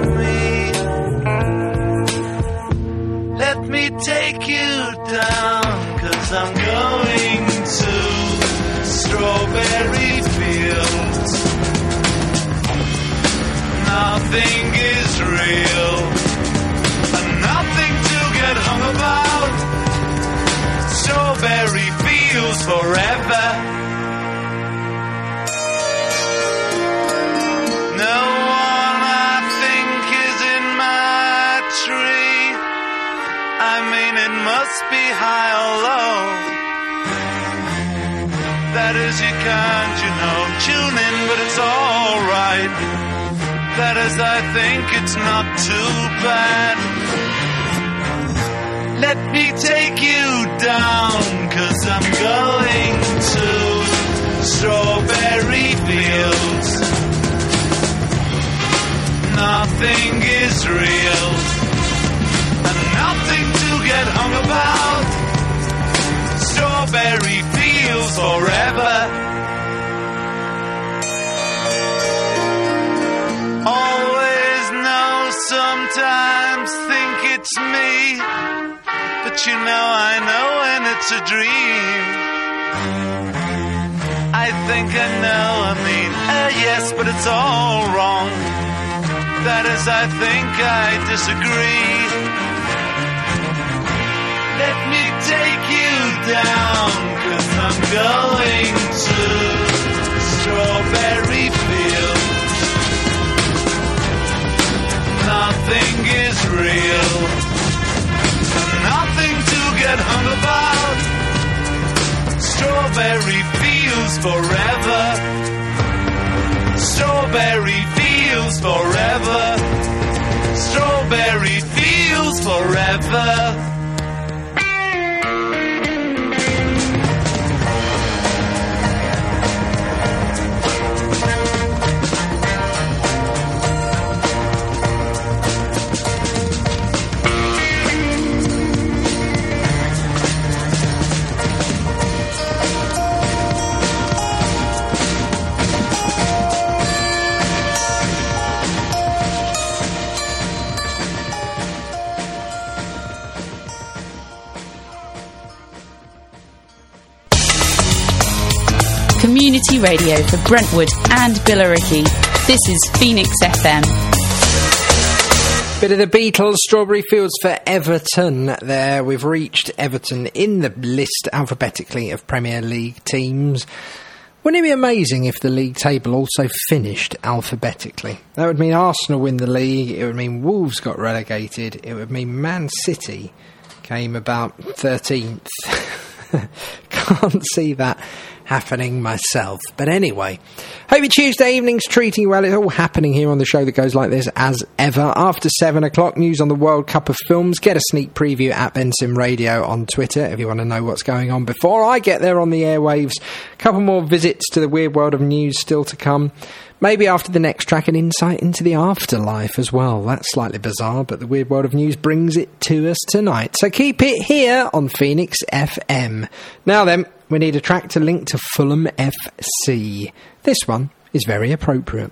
me. Let me take you down, 'cause I'm going to Strawberry Fields. Nothing is real, nothing to get hung about. Strawberry Fields forever. No one I think is in my tree. I mean, it must be high or low. That is, you can't, you know, tune in, but it's alright. That is, I think it's not too bad. Let me take you down, 'cause I'm going to Strawberry Fields. Nothing is real, and nothing to get hung about. Strawberry Fields forever. Always know, sometimes think it's me, but you know I know when it's a dream. I think I know, I mean, uh, yes, but it's all wrong. That is, I think I disagree. Let me take you down, 'cause I'm going to Strawberry Fields. Nothing is real, nothing to get hung about. Strawberry Fields forever. Strawberry Fields forever. Strawberry Fields forever. Community radio for Brentwood and Billericay. This is Phoenix F M. Bit of the Beatles, Strawberry Fields for Everton there. We've reached Everton in the list alphabetically of Premier League teams. Wouldn't it be amazing if the league table also finished alphabetically? That would mean Arsenal win the league, it would mean Wolves got relegated, it would mean Man City came about thirteenth. Can't see that happening myself. But anyway, hope your Tuesday evening's treating you well. It's all happening here on the show that goes like this as ever. After seven o'clock, news on the World Cup of Films. Get a sneak preview at Bensim Radio on Twitter if you want to know what's going on before I get there on the airwaves. A couple more visits to the weird world of news still to come. Maybe after the next track, an insight into the afterlife as well. That's slightly bizarre, but the weird world of news brings it to us tonight. So keep it here on Phoenix F M. Now then, we need a track to link to Fulham F C. This one is very appropriate.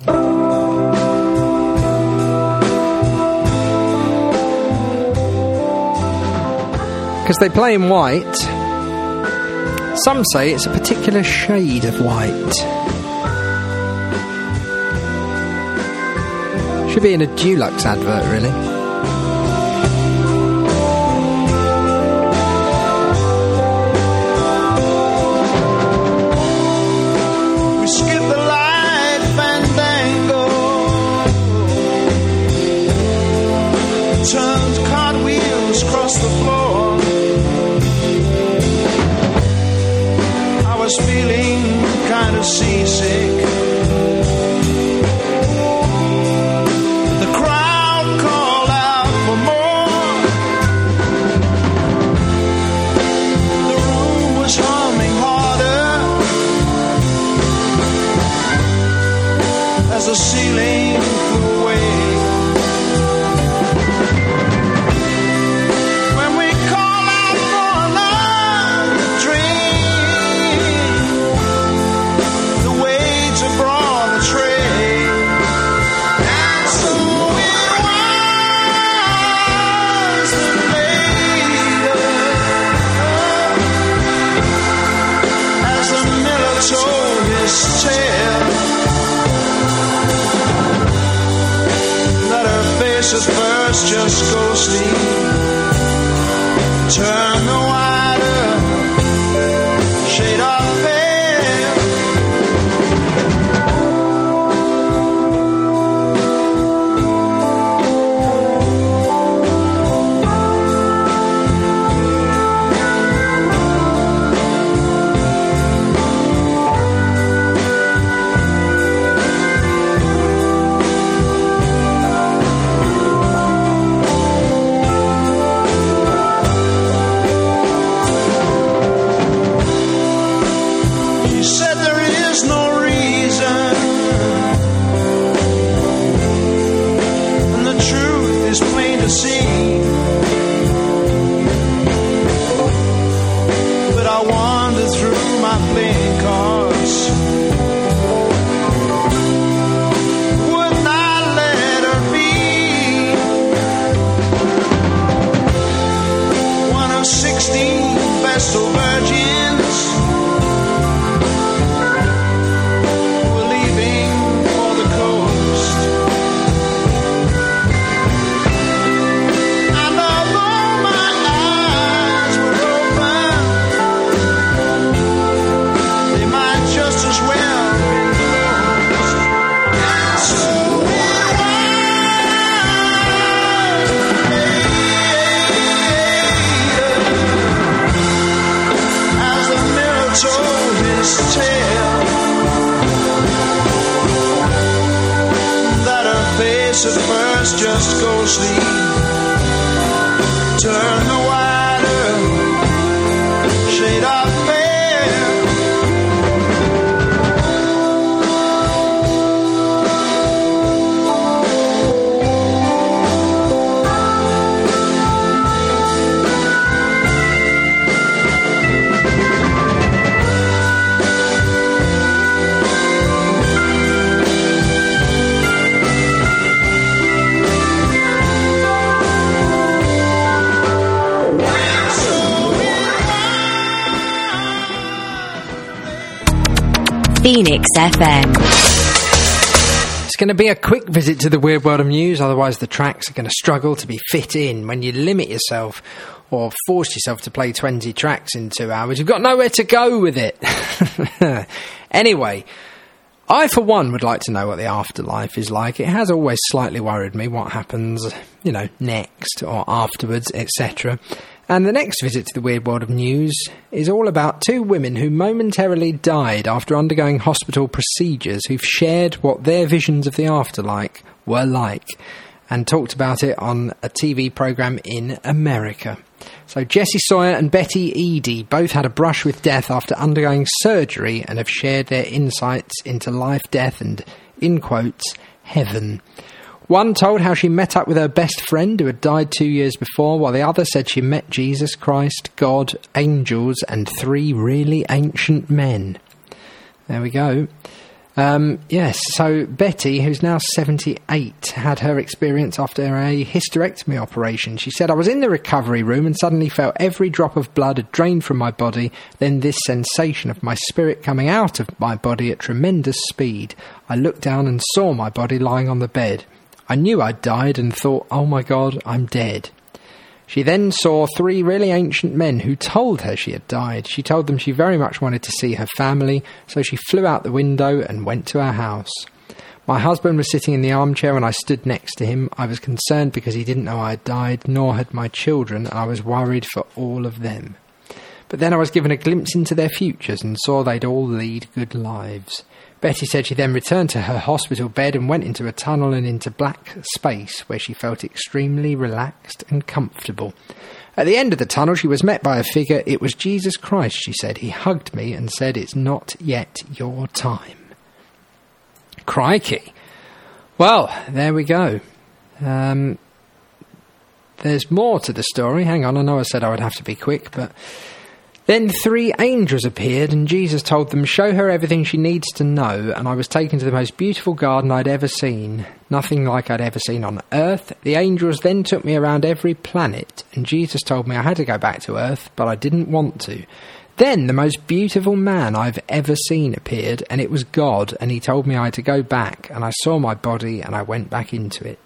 Because they play in white. Some say it's a particular shade of white. Should be in a Dulux advert, really. We skip the light fandango, turns cartwheels across the floor. I was feeling kind of seasick. The ceiling flew away. When we call out for another drink, the waves have brought a tray, and so it was that later, as the miller told his tale, at first just go sleep, turn the wider shade of at first just go sleep, turn the wider shade of Phoenix F M. Let's going to be a quick visit to the Weird World of News, otherwise the tracks are going to struggle to be fit in. When you limit yourself or force yourself to play twenty tracks in two hours, you've got nowhere to go with it. Anyway, I for one would like to know what the afterlife is like. It has always slightly worried me what happens, you know, next or afterwards, et cetera. And the next visit to the Weird World of News is all about two women who momentarily died after undergoing hospital procedures, who've shared what their visions of the afterlife were like and talked about it on a T V programme in America. So Jessie Sawyer and Betty Eadie both had a brush with death after undergoing surgery and have shared their insights into life, death and, in quotes, heaven. One told how she met up with her best friend who had died two years before, while the other said she met Jesus Christ, God, angels, and three really ancient men. There we go. Um, yes, so Betty, who's now seventy-eight, had her experience after a hysterectomy operation. She said, I was in the recovery room and suddenly felt every drop of blood had drained from my body, then this sensation of my spirit coming out of my body at tremendous speed. I looked down and saw my body lying on the bed. I knew I'd died and thought, oh my God, I'm dead. She then saw three really ancient men who told her she had died. She told them she very much wanted to see her family, so she flew out the window and went to her house. My husband was sitting in the armchair and I stood next to him. I was concerned because he didn't know I had died, nor had my children. I was worried for all of them. But then I was given a glimpse into their futures and saw they'd all lead good lives. Betty said she then returned to her hospital bed and went into a tunnel and into black space where she felt extremely relaxed and comfortable. At the end of the tunnel, she was met by a figure. It was Jesus Christ, she said. He hugged me and said, it's not yet your time. Crikey. Well, there we go. Um, there's more to the story. Hang on, I know I said I would have to be quick, but... Then three angels appeared, and Jesus told them, show her everything she needs to know, and I was taken to the most beautiful garden I'd ever seen, nothing like I'd ever seen on Earth. The angels then took me around every planet, and Jesus told me I had to go back to Earth, but I didn't want to. Then the most beautiful man I've ever seen appeared, and it was God, and he told me I had to go back, and I saw my body, and I went back into it.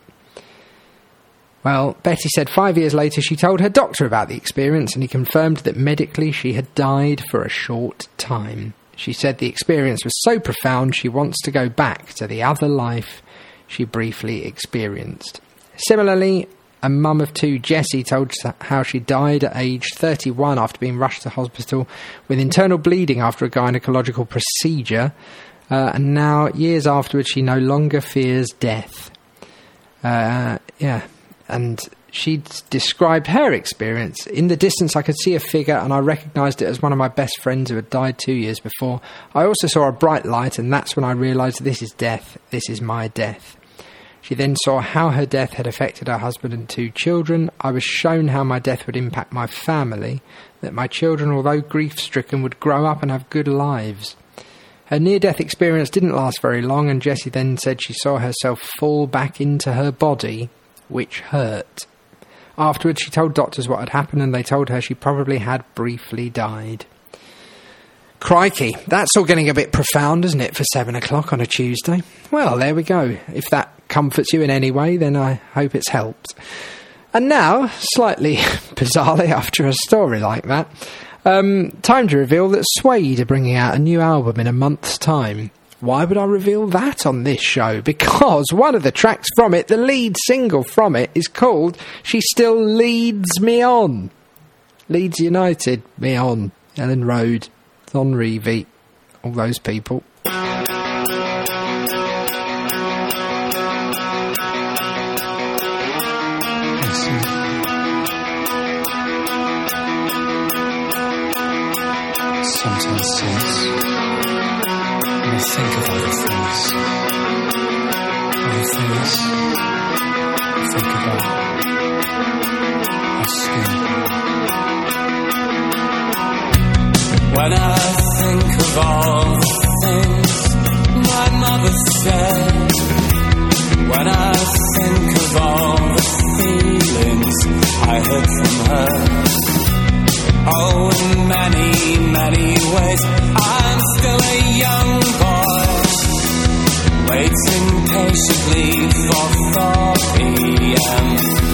Well, Betty said five years later she told her doctor about the experience and he confirmed that medically she had died for a short time. She said the experience was so profound she wants to go back to the other life she briefly experienced. Similarly, a mum of two, Jessie, told how she died at age thirty-one after being rushed to hospital with internal bleeding after a gynecological procedure, uh, and now, years afterwards, she no longer fears death. Uh, yeah... And she described her experience. In the distance, I could see a figure, and I recognised it as one of my best friends who had died two years before. I also saw a bright light, and that's when I realised this is death. This is my death. She then saw how her death had affected her husband and two children. I was shown how my death would impact my family, that my children, although grief-stricken, would grow up and have good lives. Her near-death experience didn't last very long, and Jessie then said she saw herself fall back into her body, which hurt. Afterwards, she told doctors what had happened, and they told her she probably had briefly died. Crikey, that's all getting a bit profound, isn't it, for seven o'clock on a Tuesday? Well, there we go. If that comforts you in any way, then I hope it's helped. And now, slightly bizarrely after a story like that, um, time to reveal that Suede are bringing out a new album in a month's time. Why would I reveal that on this show? Because one of the tracks from it, the lead single from it, is called She Still Leads Me On. Leeds United, me on. Ellen Road, Don Reevy, all those people. Sometimes since I think of other things, other things I think about our skin. When I think of all the things my mother said, when I think of all the feelings I heard from her, oh, in many, many ways, I'm still a young boy, waiting patiently for four p.m.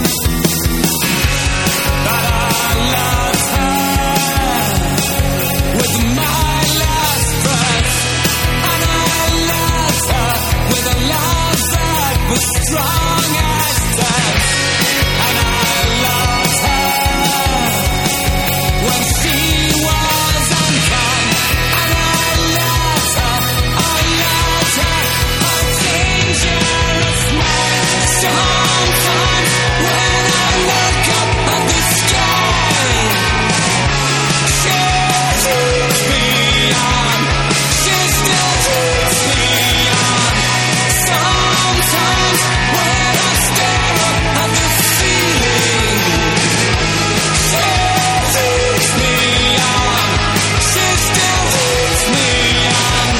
But I loved her with my last breath, and I loved her with a love that was strong as death, and I loved her when she was unkind, and I loved her, I loved her, a dangerous man. Sometimes when I look up at the sky, she takes me on, she still takes me on. Sometimes when I stare up at the ceiling, she takes me on, she still takes me on.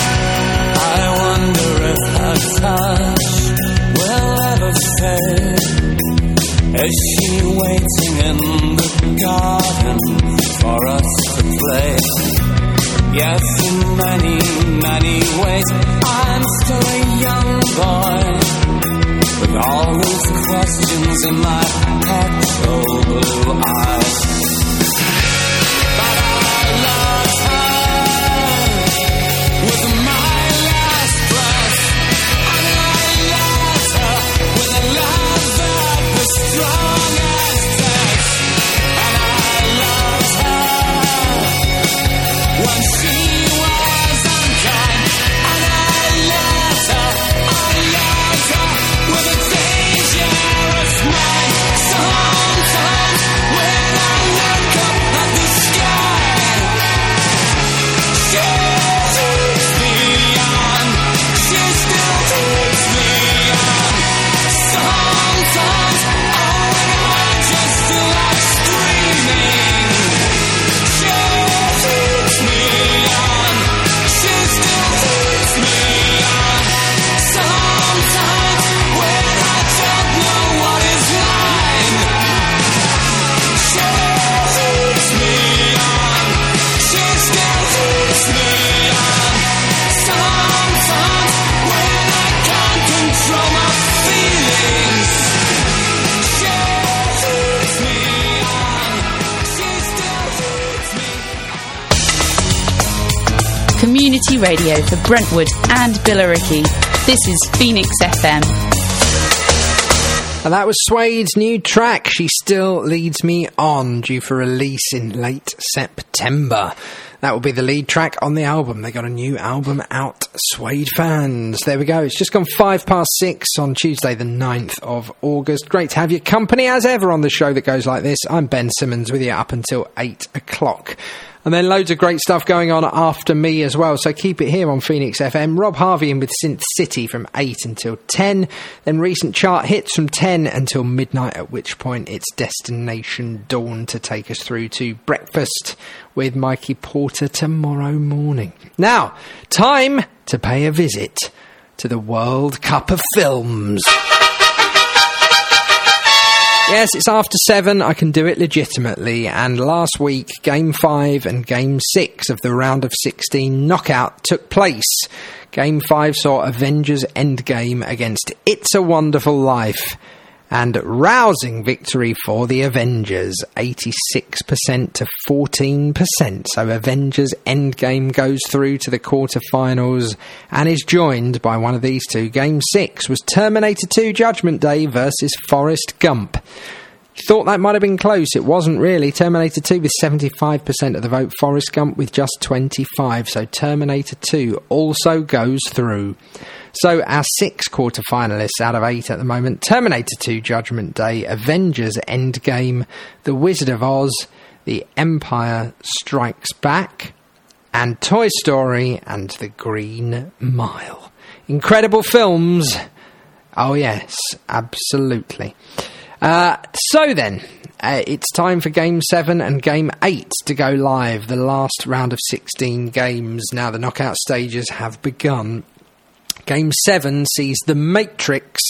I wonder if her touch will ever fade. Is she waiting in the garden for us to play? Yes, in many, many ways I'm still a young boy, with all these questions in my petrol blue eyes. But I love her with my last breath, and I love her with a love that was strong as death, and I love her when she was unkind, and I loved her, I loved her with a dangerous mind. Sometimes when I look up at the sky, she takes me on, she still takes me on. Sometimes oh, when I just feel like screaming, she takes me on, she still takes me on. Sometimes when I don't know what is mine, she takes me on, she still takes me on. Sometimes when I can't control my feelings, she takes me on, she still takes me on. Community radio for Brentwood and Billericay. This is Phoenix F M. And that was Suede's new track, She Still Leads Me On, due for release in late September. That will be the lead track on the album. They got a new album out, Suede fans. There we go. It's just gone five past six on Tuesday the ninth of August. Great to have your company as ever on the show that goes like this. I'm Ben Simmons with you up until eight o'clock. And then loads of great stuff going on after me as well, so keep it here on Phoenix F M. Rob Harvey in with Synth City from eight until ten. Then recent chart hits from ten until midnight, at which point it's Destination Dawn to take us through to breakfast with Mikey Porter tomorrow morning. Now, time to pay a visit to the World Cup of Films. Yes, it's after seven, I can do it legitimately, and last week, Game five and Game six of the round of sixteen knockout took place. Game five saw Avengers Endgame against It's a Wonderful Life, and rousing victory for the Avengers, eighty-six percent to fourteen percent. So Avengers Endgame goes through to the quarterfinals and is joined by one of these two. Game six was Terminator two Judgment Day versus Forrest Gump. You thought that might have been close. It wasn't really. Terminator two with seventy-five percent of the vote, Forrest Gump with just twenty-five. So Terminator two also goes through. So our six quarter-finalists out of eight at the moment: Terminator two Judgment Day, Avengers Endgame, The Wizard of Oz, The Empire Strikes Back, and Toy Story and The Green Mile. Incredible films. Oh yes, absolutely. Uh, so then, uh, it's time for Game seven and Game eight to go live. The last round of sixteen games. Now the knockout stages have begun. Game seven sees The Matrix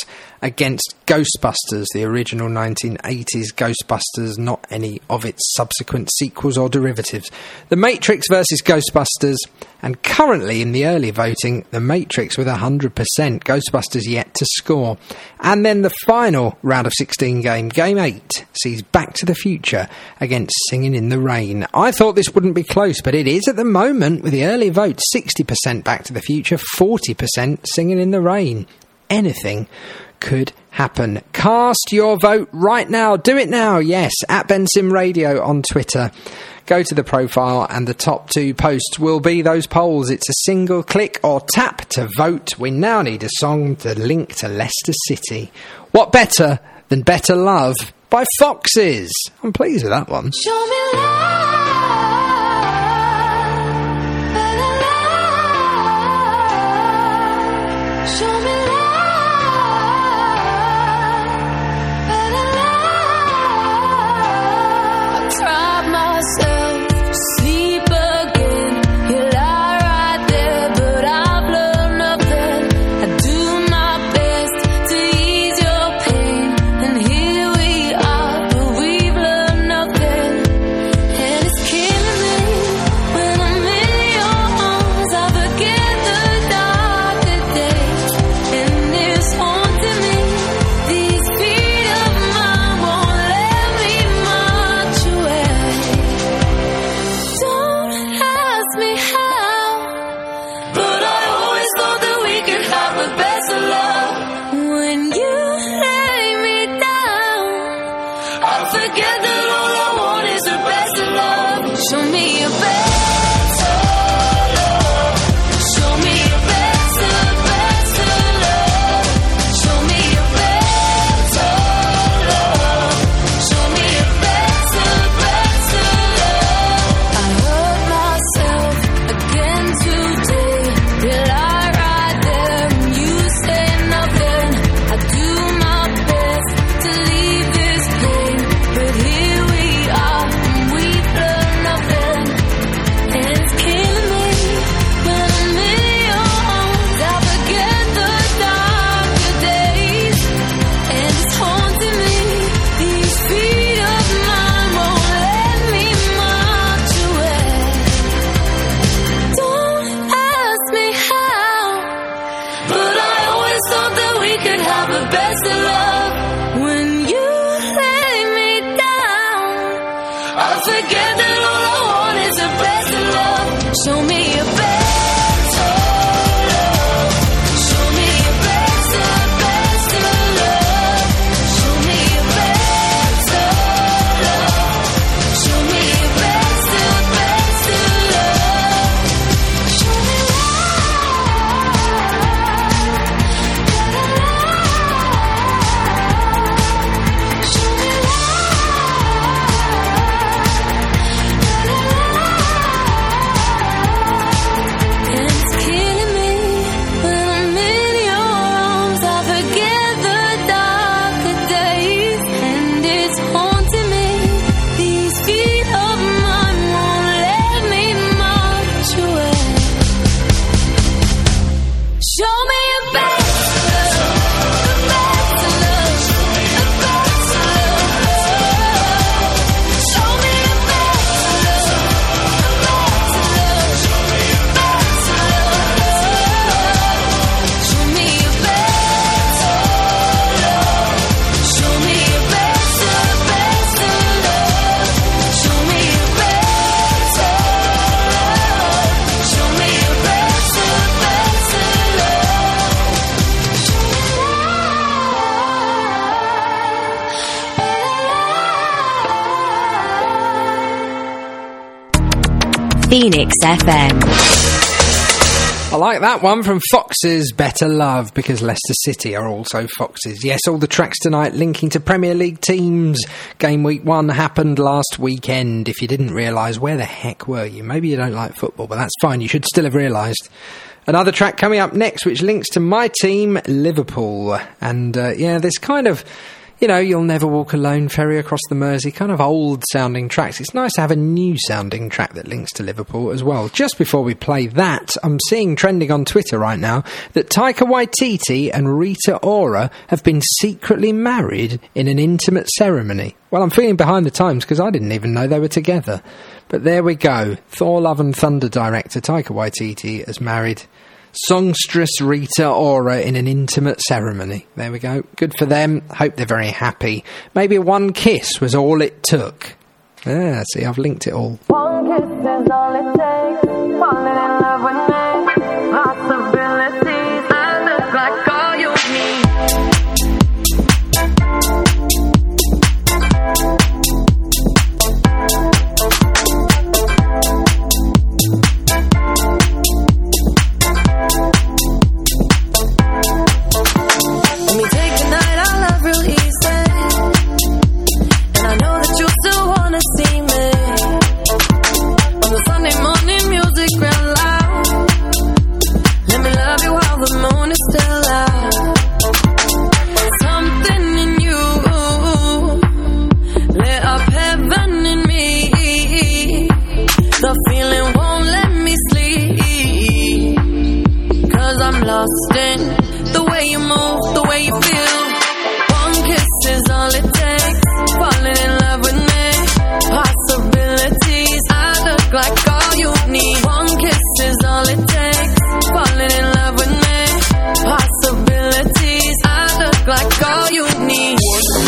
against Ghostbusters, the original nineteen eighties Ghostbusters, not any of its subsequent sequels or derivatives. The Matrix versus Ghostbusters, and currently in the early voting, The Matrix with one hundred percent, Ghostbusters yet to score. And then the final round of sixteen game, Game eight, sees Back to the Future against Singing in the Rain. I thought this wouldn't be close, but it is at the moment, with the early vote, sixty percent Back to the Future, forty percent Singing in the Rain. Anything could happen. Cast your vote right now. Do it now, yes, at Ben Sim Radio on Twitter. Go to the profile and the top two posts will be those polls. It's a single click or tap to vote. We now need a song to link to Leicester City. What better than Better Love by Foxes? I'm pleased with that one. Show me love. Show me Phoenix F M. I like that one from Foxes, Better Love, because Leicester City are also Foxes. Yes, all the tracks tonight linking to Premier League teams. Game week one happened last weekend. If you didn't realise, where the heck were you? Maybe you don't like football, but that's fine. You should still have realised. Another track coming up next, which links to my team, Liverpool. And, uh, yeah, this kind of... You know, You'll Never Walk Alone, Ferry Across the Mersey, kind of old-sounding tracks. It's nice to have a new-sounding track that links to Liverpool as well. Just before we play that, I'm seeing trending on Twitter right now that Taika Waititi and Rita Ora have been secretly married in an intimate ceremony. Well, I'm feeling behind the times because I didn't even know they were together. But there we go. Thor Love and Thunder director Taika Waititi has married songstress Rita Ora in an intimate ceremony. There we go. Good for them. Hope they're very happy. Maybe one kiss was all it took. Ah, see, I've linked it all. One kiss is all it takes. Falling in love with me. Possibilities. I look like all you need. Let me take the night I love real easy. And I know that you still wanna see me. On the Sunday morning music real loud. Let me love you while the moon is still out. Something in you lit up heaven in me. The feeling won't let me sleep. Cause I'm lost in the way you move, the way you feel. One kiss is all it takes. Falling in love with me. Possibilities. I look like all you need. One kiss is all it takes. Falling in love with me. Possibilities. I look like all you need.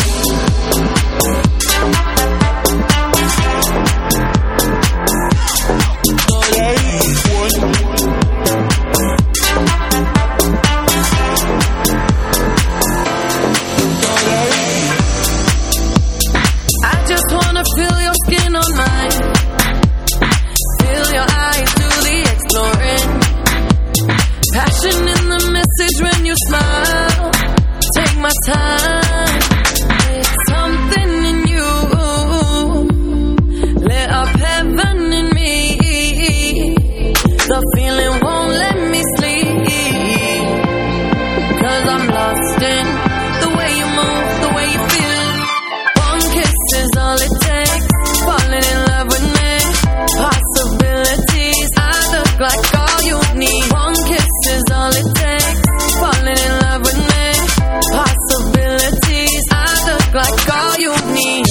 I just wanna feel your skin on mine. Feel your eyes do the exploring. Passion in the message when you smile. Take my time. It's something in you lit up heaven in me. The feeling won't let me sleep. Cause I'm lost in the way you move, the way you feel. One kiss is all it takes. Falling in love with me. Possibilities. I look like all you need. One kiss is all it takes. Falling in love with me. Possibilities. I look like all you need.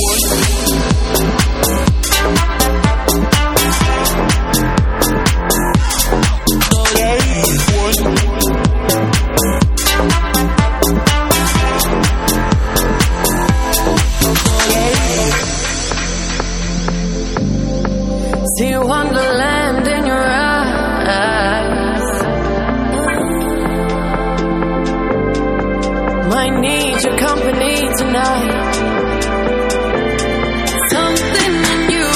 See wonderland in your eyes. Might need your company tonight. Something in you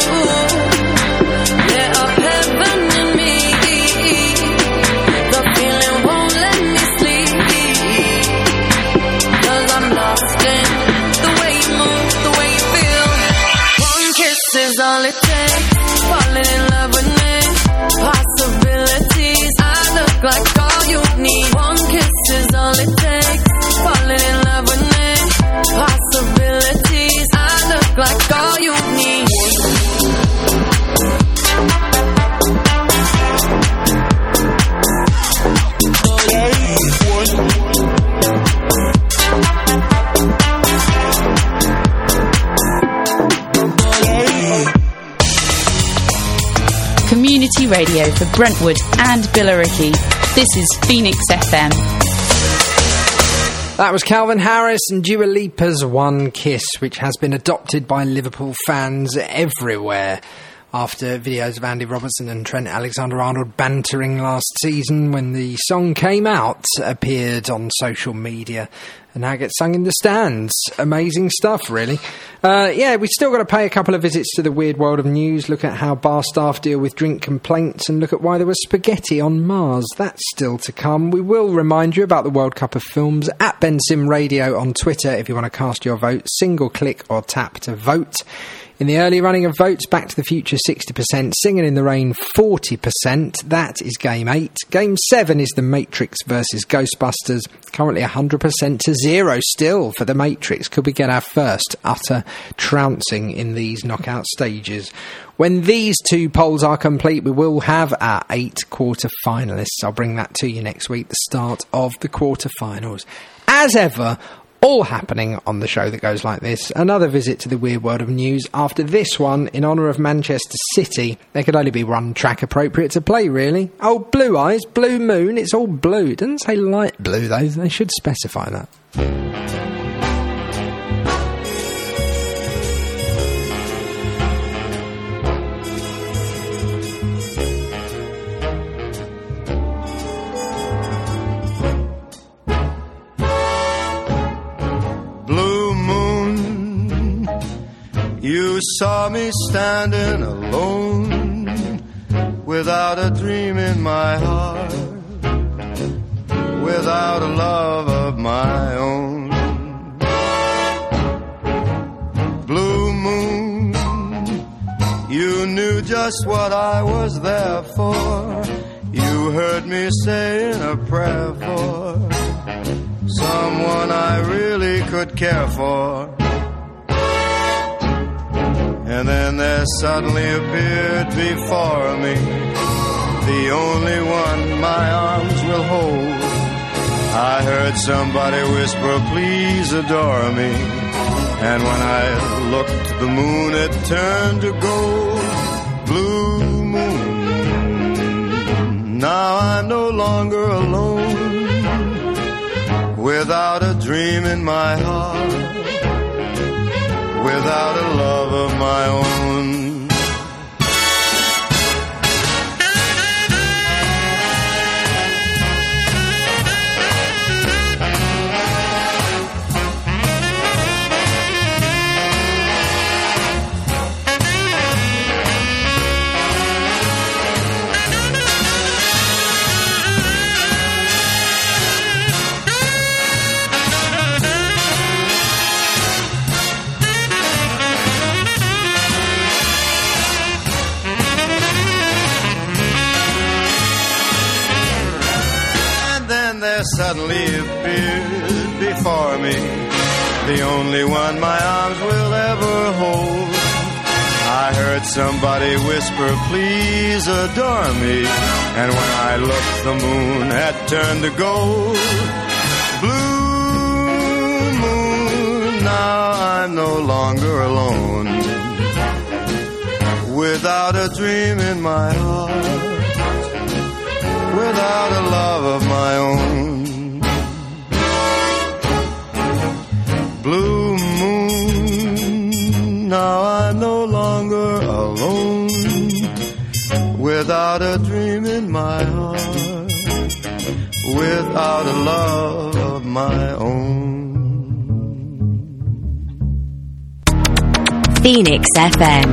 lit up heaven in me. The feeling won't let me sleep. Cause I'm lost in the way you move, the way you feel. One kiss is all it takes. Falling in love with me. Possibilities. I look like all you need. One kiss is all it takes. Falling in love with me. Possibilities. I look like all you need. Community radio for Brentwood and Billericay. This is Phoenix F M. That was Calvin Harris and Dua Lipa's One Kiss, which has been adopted by Liverpool fans everywhere after videos of Andy Robertson and Trent Alexander-Arnold bantering last season when the song came out appeared on social media and now gets sung in the stands. Amazing stuff, really. Uh, yeah, we've still got to pay a couple of visits to the weird world of news, look at how bar staff deal with drink complaints, and look at why there was spaghetti on Mars. That's still to come. We will remind you about the World Cup of Films at Ben Sim Radio on Twitter if you want to cast your vote. Single click or tap to vote. In the early running of votes, Back to the Future sixty percent, Singing in the Rain forty percent. That is Game eight. Game seven is The Matrix versus Ghostbusters, currently one hundred percent to zero still for The Matrix. Could we get our first utter trouncing in these knockout stages? When these two polls are complete, we will have our eight quarter-finalists. I'll bring that to you next week, the start of the quarter-finals. As ever, all happening on the show that goes like this. Another visit to the weird world of news. After this one, in honour of Manchester City, there could only be one track appropriate to play, really. Oh, Blue Eyes, Blue Moon, it's all blue. It doesn't say light blue, though. They should specify that. You saw me standing alone, without a dream in my heart, without a love of my own. Blue moon, you knew just what I was there for. You heard me saying a prayer for someone I really could care for. And then there suddenly appeared before me the only one my arms will hold. I heard somebody whisper, please adore me. And when I looked, the moon had turned to gold. Blue moon, now I'm no longer alone, without a dream in my heart, without a love of my own. Suddenly appeared before me the only one my arms will ever hold. I heard somebody whisper, please adore me. And when I looked, the moon had turned to gold. Blue moon, now I'm no longer alone, without a dream in my heart, without a love of my own. Blue moon, now I'm no longer alone, without a dream in my heart, without a love of my own. Phoenix F M.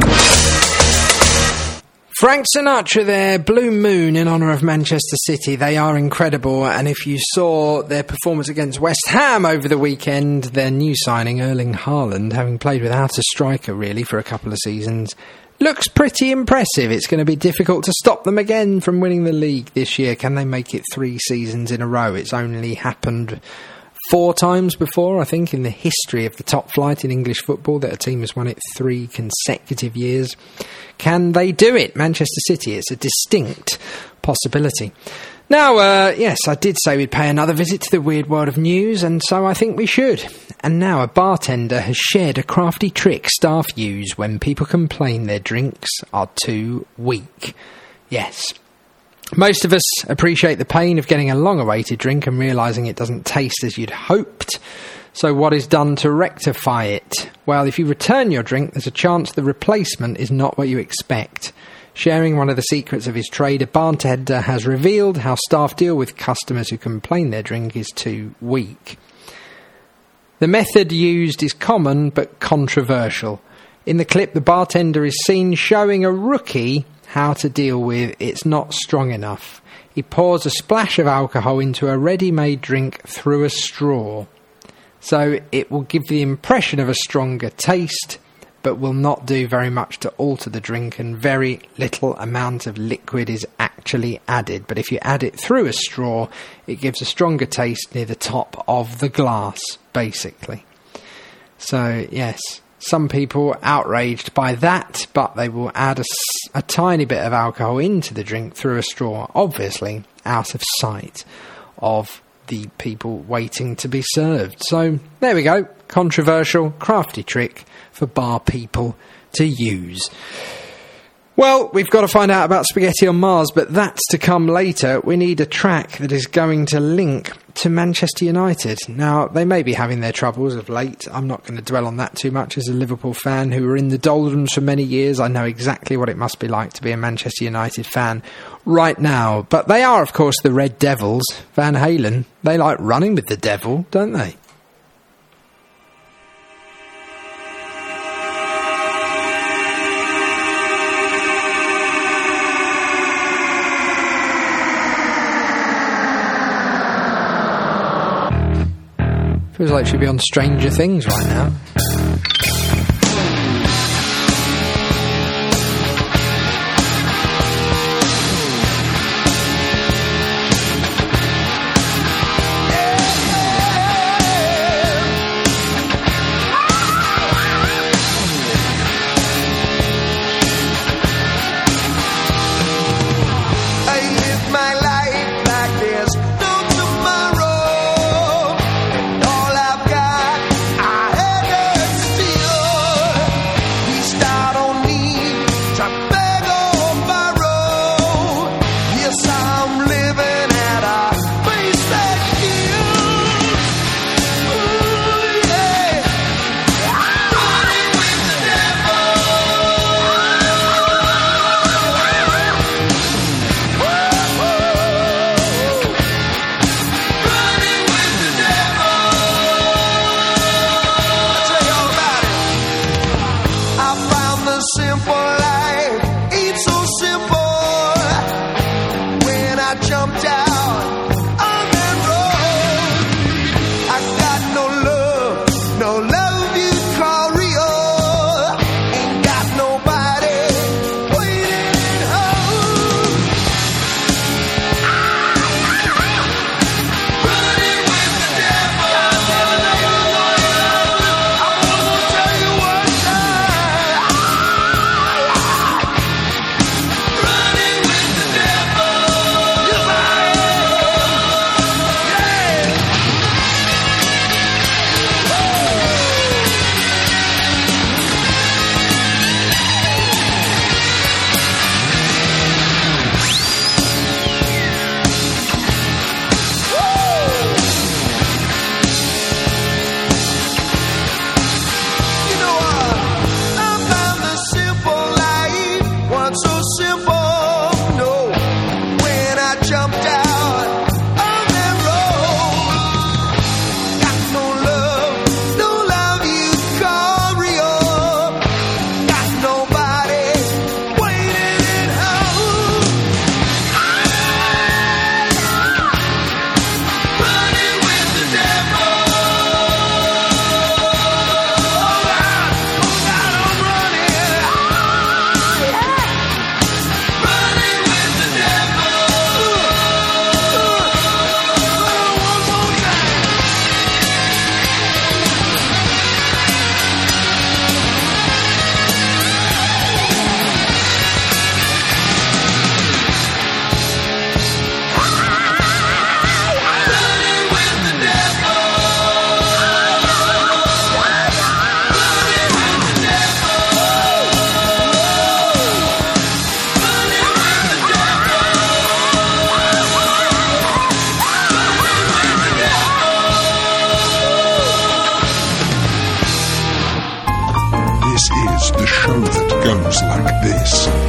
Frank Sinatra there, Blue Moon, in honour of Manchester City. They are incredible, and if you saw their performance against West Ham over the weekend, their new signing, Erling Haaland, having played without a striker really for a couple of seasons, looks pretty impressive. It's going to be difficult to stop them again from winning the league this year. Can they make it three seasons in a row? It's only happened four times before, I think, in the history of the top flight in English football, that a team has won it three consecutive years. Can they do it? Manchester City, it's a distinct possibility. Now, uh, yes, I did say we'd pay another visit to the weird world of news, and so I think we should. And now a bartender has shared a crafty trick staff use when people complain their drinks are too weak. Yes. Most of us appreciate the pain of getting a long-awaited drink and realising it doesn't taste as you'd hoped. So what is done to rectify it? Well, if you return your drink, there's a chance the replacement is not what you expect. Sharing one of the secrets of his trade, a bartender has revealed how staff deal with customers who complain their drink is too weak. The method used is common but controversial. In the clip, the bartender is seen showing a rookie how to deal with "it's not strong enough." He pours a splash of alcohol into a ready-made drink through a straw. So it will give the impression of a stronger taste, but will not do very much to alter the drink, and very little amount of liquid is actually actually added. But if you add it through a straw, it gives a stronger taste near the top of the glass, basically. So, yes, some people outraged by that, but they will add a, s- a tiny bit of alcohol into the drink through a straw, obviously out of sight of the people waiting to be served. So, there we go. Controversial, crafty trick for bar people to use. Well, we've got to find out about Spaghetti on Mars, but that's to come later. We need a track that is going to link to Manchester United. Now, they may be having their troubles of late. I'm not going to dwell on that too much. As a Liverpool fan who were in the doldrums for many years, I know exactly what it must be like to be a Manchester United fan right now. But they are, of course, the Red Devils. Van Halen, they like running with the devil, don't they? Feels like she'd be on Stranger Things right now.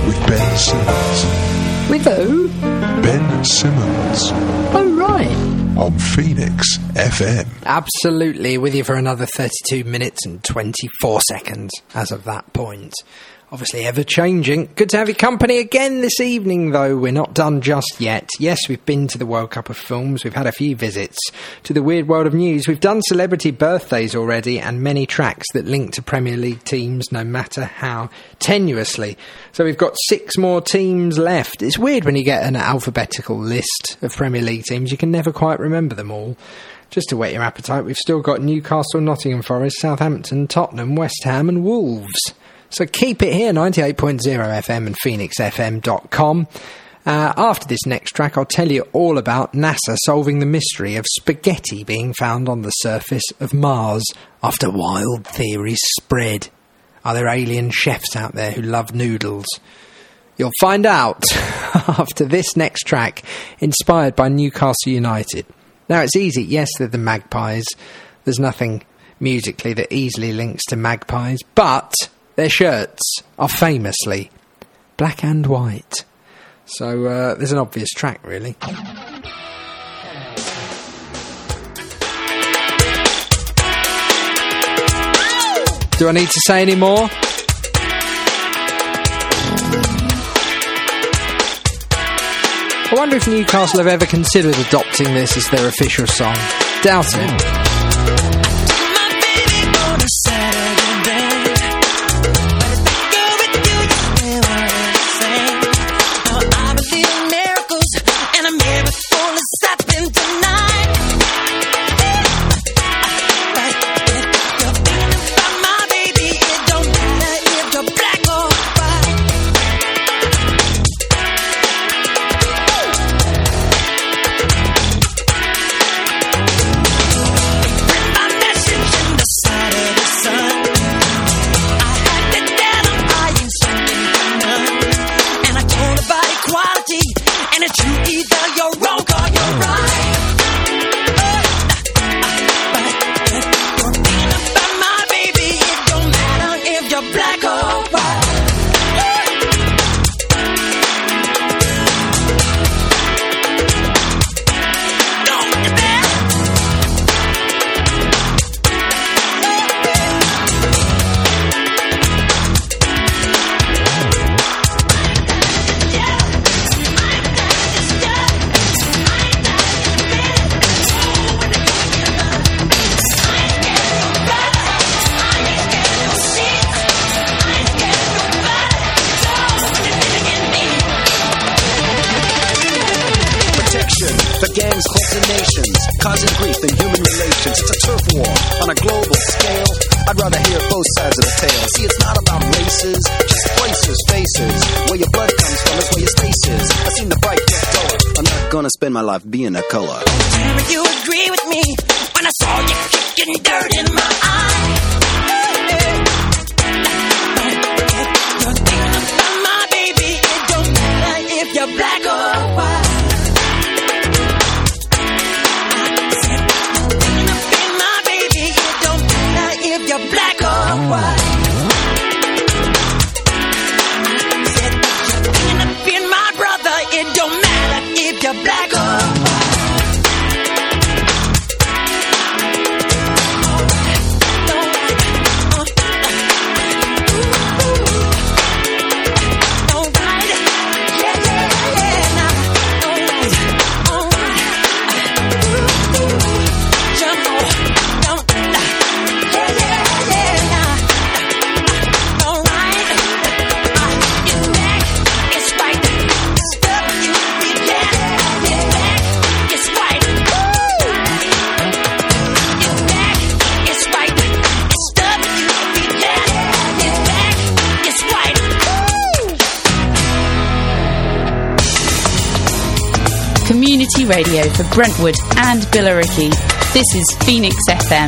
With who? Ben Simmons. Oh, right. on Phoenix F M. Absolutely, with you for another thirty-two minutes and twenty-four seconds as of that point. Obviously ever changing. Good to have your company again this evening, though. We're not done just yet. Yes, we've been to the World Cup of Films. We've had a few visits to the Weird World of News. We've done celebrity birthdays already and many tracks that link to Premier League teams, no matter how tenuously. So we've got six more teams left. It's weird when you get an alphabetical list of Premier League teams. You can never quite remember them all. Just to whet your appetite, we've still got Newcastle, Nottingham Forest, Southampton, Tottenham, West Ham and Wolves. So keep it here, ninety-eight point zero F M and phoenix f m dot com. Uh, after this next track, I'll tell you all about NASA solving the mystery of spaghetti being found on the surface of Mars after wild theories spread. Are there alien chefs out there who love noodles? You'll find out after this next track, inspired by Newcastle United. Now, it's easy. Yes, they're the Magpies. There's nothing musically that easily links to Magpies, but their shirts are famously black and white. So uh, there's an obvious track, really. Do I need to say any more? I wonder if Newcastle have ever considered adopting this as their official song. Doubt it. Spend my life being a color. Tell me you agree with me when I saw you kicking dirt in my eye. You're thinking about my baby. It don't matter if you're black or white. I said, you're thinking about my baby. It don't matter if you're black or white. I said, you're thinking about my brother. It don't matter if you're black or white. Community radio for Brentwood and Billericay. This is Phoenix F M.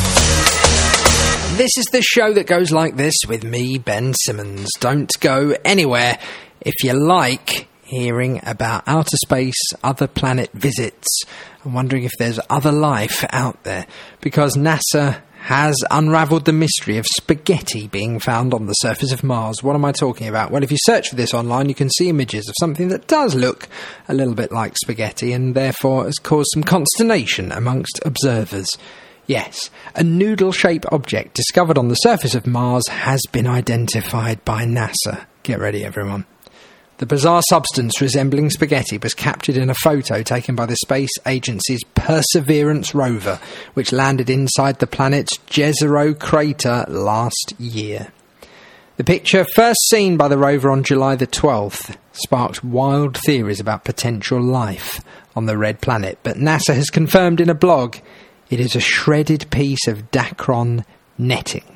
This is the show that goes like this with me, Ben Simmons. Don't go anywhere if you like hearing about outer space, other planet visits, and wondering if there's other life out there, because NASA has unravelled the mystery of spaghetti being found on the surface of Mars. What am I talking about? Well, if you search for this online, you can see images of something that does look a little bit like spaghetti and therefore has caused some consternation amongst observers. Yes, a noodle-shaped object discovered on the surface of Mars has been identified by NASA. Get ready, everyone. The bizarre substance resembling spaghetti was captured in a photo taken by the space agency's Perseverance rover, which landed inside the planet's Jezero crater last year. The picture, first seen by the rover on July the twelfth, sparked wild theories about potential life on the red planet, but NASA has confirmed in a blog it is a shredded piece of Dacron netting.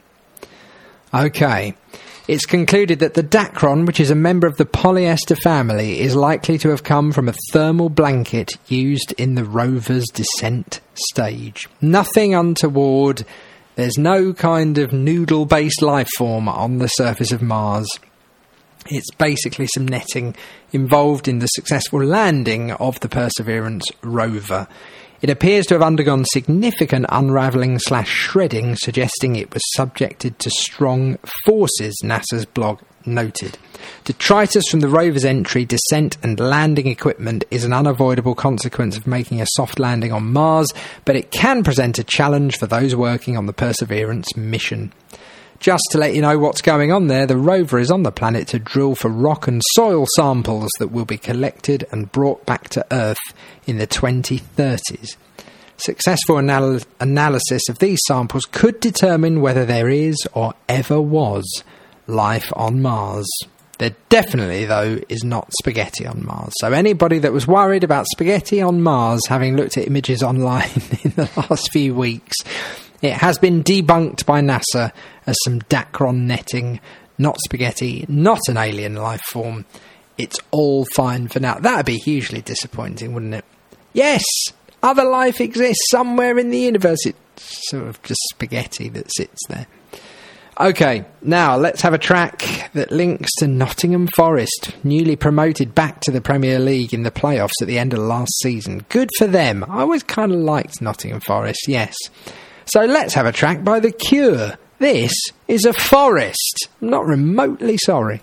Okay. It's concluded that the Dacron, which is a member of the polyester family, is likely to have come from a thermal blanket used in the rover's descent stage. Nothing untoward. There's no kind of noodle-based life form on the surface of Mars. It's basically some netting involved in the successful landing of the Perseverance rover. It appears to have undergone significant unravelling slash shredding, suggesting it was subjected to strong forces, NASA's blog noted. Detritus from the rover's entry, descent and landing equipment is an unavoidable consequence of making a soft landing on Mars, but it can present a challenge for those working on the Perseverance mission. Just to let you know what's going on there, the rover is on the planet to drill for rock and soil samples that will be collected and brought back to Earth in the twenty thirties. Successful anal- analysis of these samples could determine whether there is or ever was life on Mars. There definitely, though, is not spaghetti on Mars. So anybody that was worried about spaghetti on Mars, having looked at images online in the last few weeks, it has been debunked by NASA as some Dacron netting, not spaghetti, not an alien life form. It's all fine for now. That would be hugely disappointing, wouldn't it? Yes, other life exists somewhere in the universe. It's sort of just spaghetti that sits there. Okay, now let's have a track that links to Nottingham Forest, newly promoted back to the Premier League in the playoffs at the end of last season. Good for them. I always kind of liked Nottingham Forest, yes. So let's have a track by The Cure. This is A Forest. I'm not remotely sorry.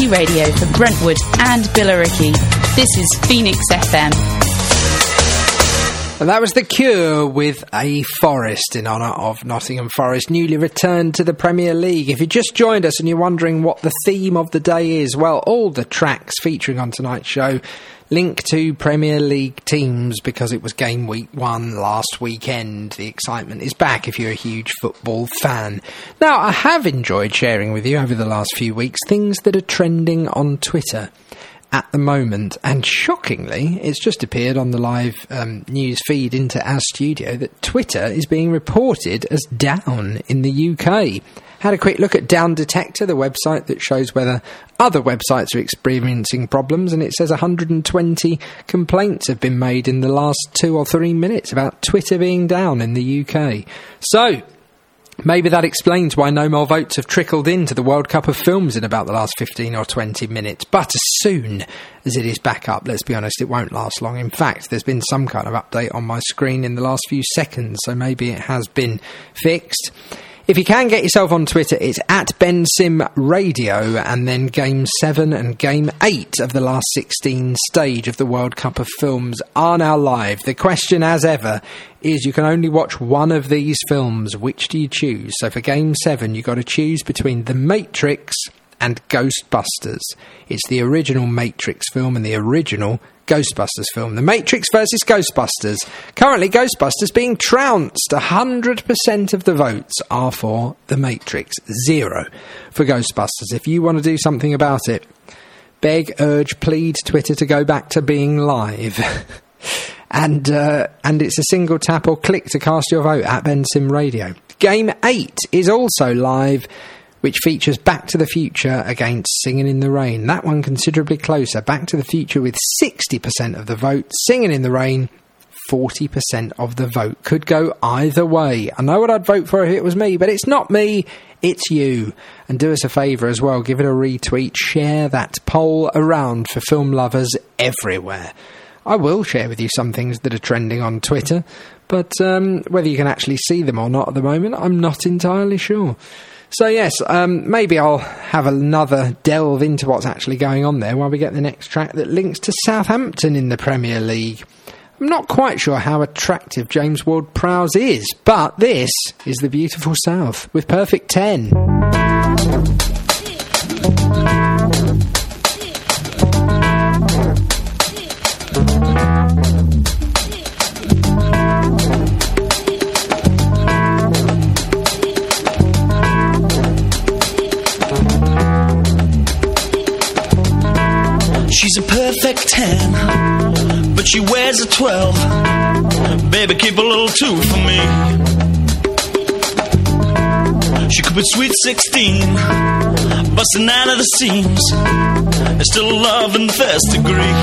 community radio for Brentwood and Billericay. This is Phoenix F M. And that was The Cure with A Forest in honour of Nottingham Forest, newly returned to the Premier League. If you just joined us and you're wondering what the theme of the day is, well, all the tracks featuring on tonight's show link to Premier League teams because it was game week one last weekend. The excitement is back if you're a huge football fan. Now, I have enjoyed sharing with you over the last few weeks things that are trending on Twitter at the moment, and shockingly, it's just appeared on the live um, news feed into our studio that Twitter is being reported as down in the U K. Had a quick look at Down Detector, the website that shows whether other websites are experiencing problems, and it says one hundred twenty complaints have been made in the last two or three minutes about Twitter being down in the U K. So, maybe that explains why no more votes have trickled into the World Cup of Films in about the last fifteen or twenty minutes. But as soon as it is back up, let's be honest, it won't last long. In fact, there's been some kind of update on my screen in the last few seconds, so maybe it has been fixed. If you can get yourself on Twitter, it's at Ben Sim Radio, and then Game seven and Game eight of the last sixteen stage of the World Cup of Films are now live. The question, as ever, is you can only watch one of these films. Which do you choose? So for Game seven, you've got to choose between The Matrix and Ghostbusters. It's the original Matrix film and the original Ghostbusters film. The Matrix versus Ghostbusters. Currently, Ghostbusters being trounced. one hundred percent of the votes are for The Matrix. Zero for Ghostbusters. If you want to do something about it, beg, urge, plead Twitter to go back to being live. and uh, and it's a single tap or click to cast your vote at Ben Sim Radio. Game eight is also live, which features Back to the Future against Singing in the Rain. That one considerably closer. Back to the Future with sixty percent of the vote. Singing in the Rain, forty percent of the vote. Could go either way. I know what I'd vote for if it was me, but it's not me, it's you. And do us a favour as well, give it a retweet, share that poll around for film lovers everywhere. I will share with you some things that are trending on Twitter, but um, whether you can actually see them or not at the moment, I'm not entirely sure. So yes, um, maybe I'll have another delve into what's actually going on there while we get the next track that links to Southampton in the Premier League. I'm not quite sure how attractive James Ward-Prowse is, but this is the beautiful South with Perfect ten. She's a perfect ten, but she wears a twelve. Baby, keep a little two for me. She could be sweet sixteen, busting out of the seams, and still love in the first degree.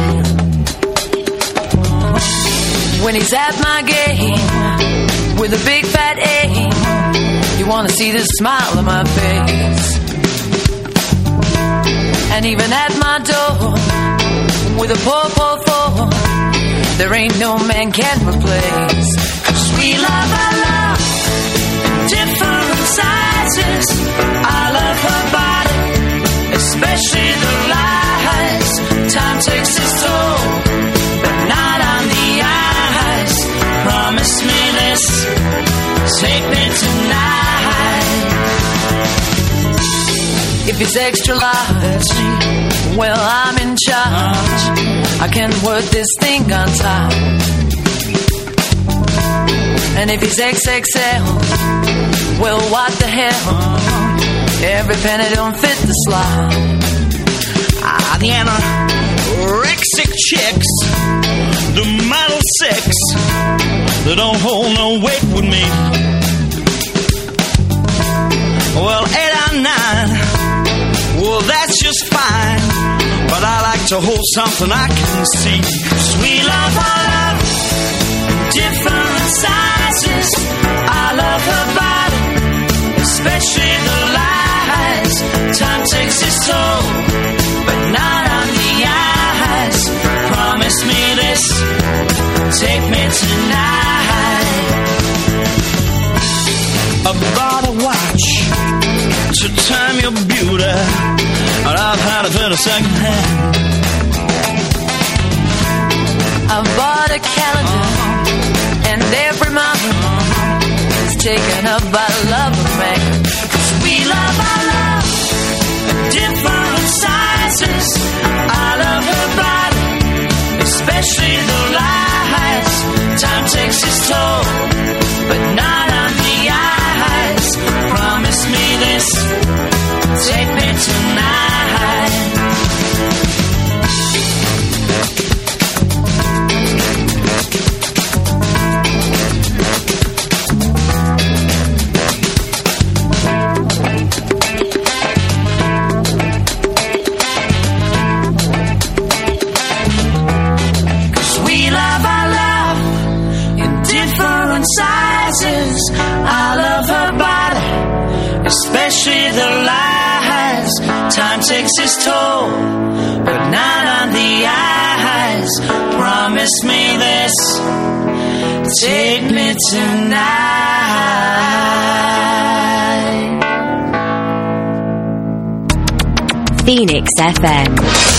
When he's at my game, with a big fat aim, you wanna see the smile on my face. And even at my door, with a poor, poor four, there ain't no man can replace. 'Cause we love our love in different sizes. I love her body, especially the lies. Time takes its toll, but not on the eyes. Promise me this, take me tonight. If it's extra large, well, I'm in charge. I can work this thing on top. And if it's X X L, well, what the hell? Every penny don't fit the slot. Ah, the anorexic chicks, the model six, they don't hold no weight with me. Well, eight or nine, well, that's just fine, but I like to hold something I can see. 'Cause we love our love in different sizes. I love her body, especially the lies. Time takes its toll, but not on the eyes. Promise me this, take me tonight. I bought a watch to time your beauty, and I've how to fit a second hand. I bought a calendar, and every month is taken up by love man. 'Cause we love our love in different sizes. I love her body, especially the lies. Time takes its toll, but not on the eyes. Promise me this, take me tonight. Sizes. I love her body, especially the lies. Time takes its toll, but not on the eyes. Promise me this, take me tonight. Phoenix F M.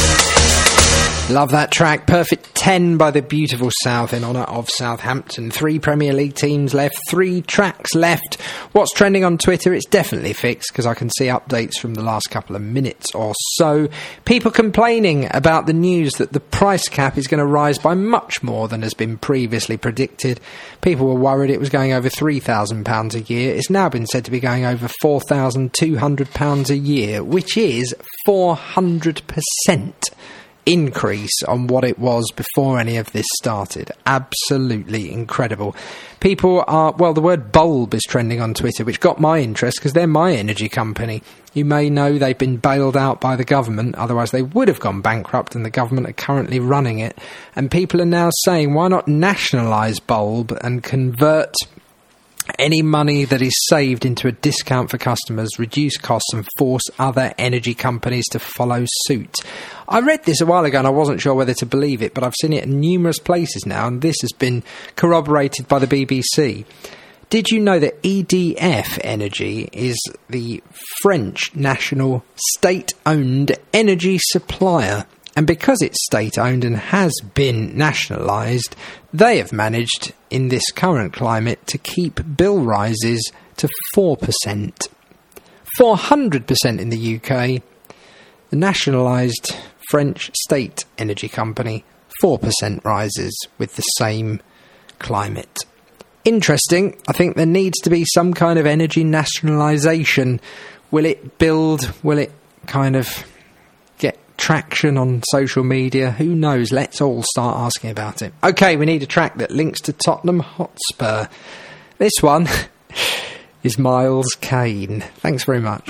Love that track. Perfect ten by the beautiful South in honour of Southampton. Three Premier League teams left, three tracks left. What's trending on Twitter? It's definitely fixed because I can see updates from the last couple of minutes or so. People complaining about the news that the price cap is going to rise by much more than has been previously predicted. People were worried it was going over three thousand pounds a year. It's now been said to be going over four thousand two hundred pounds a year, which is four hundred percent. Increase on what it was before any of this started. Absolutely incredible. People are, well, the word bulb is trending on Twitter, which got my interest because they're my energy company. You may know they've been bailed out by the government, otherwise they would have gone bankrupt, and the government are currently running it. And people are now saying, why not nationalise bulb and convert any money that is saved into a discount for customers, reduce costs and force other energy companies to follow suit. I read this a while ago and I wasn't sure whether to believe it, but I've seen it in numerous places now, and this has been corroborated by the B B C. Did you know that E D F Energy is the French national state-owned energy supplier? And because it's state-owned and has been nationalised, they have managed, in this current climate, to keep bill rises to four percent. four hundred percent in the U K. The nationalised French state energy company, four percent rises with the same climate. Interesting. I think there needs to be some kind of energy nationalisation. Will it build? Will it kind of get traction on social media? Who knows? Let's all start asking about it. Okay, we need a track that links to Tottenham Hotspur. This one is Miles Kane. Thanks very much.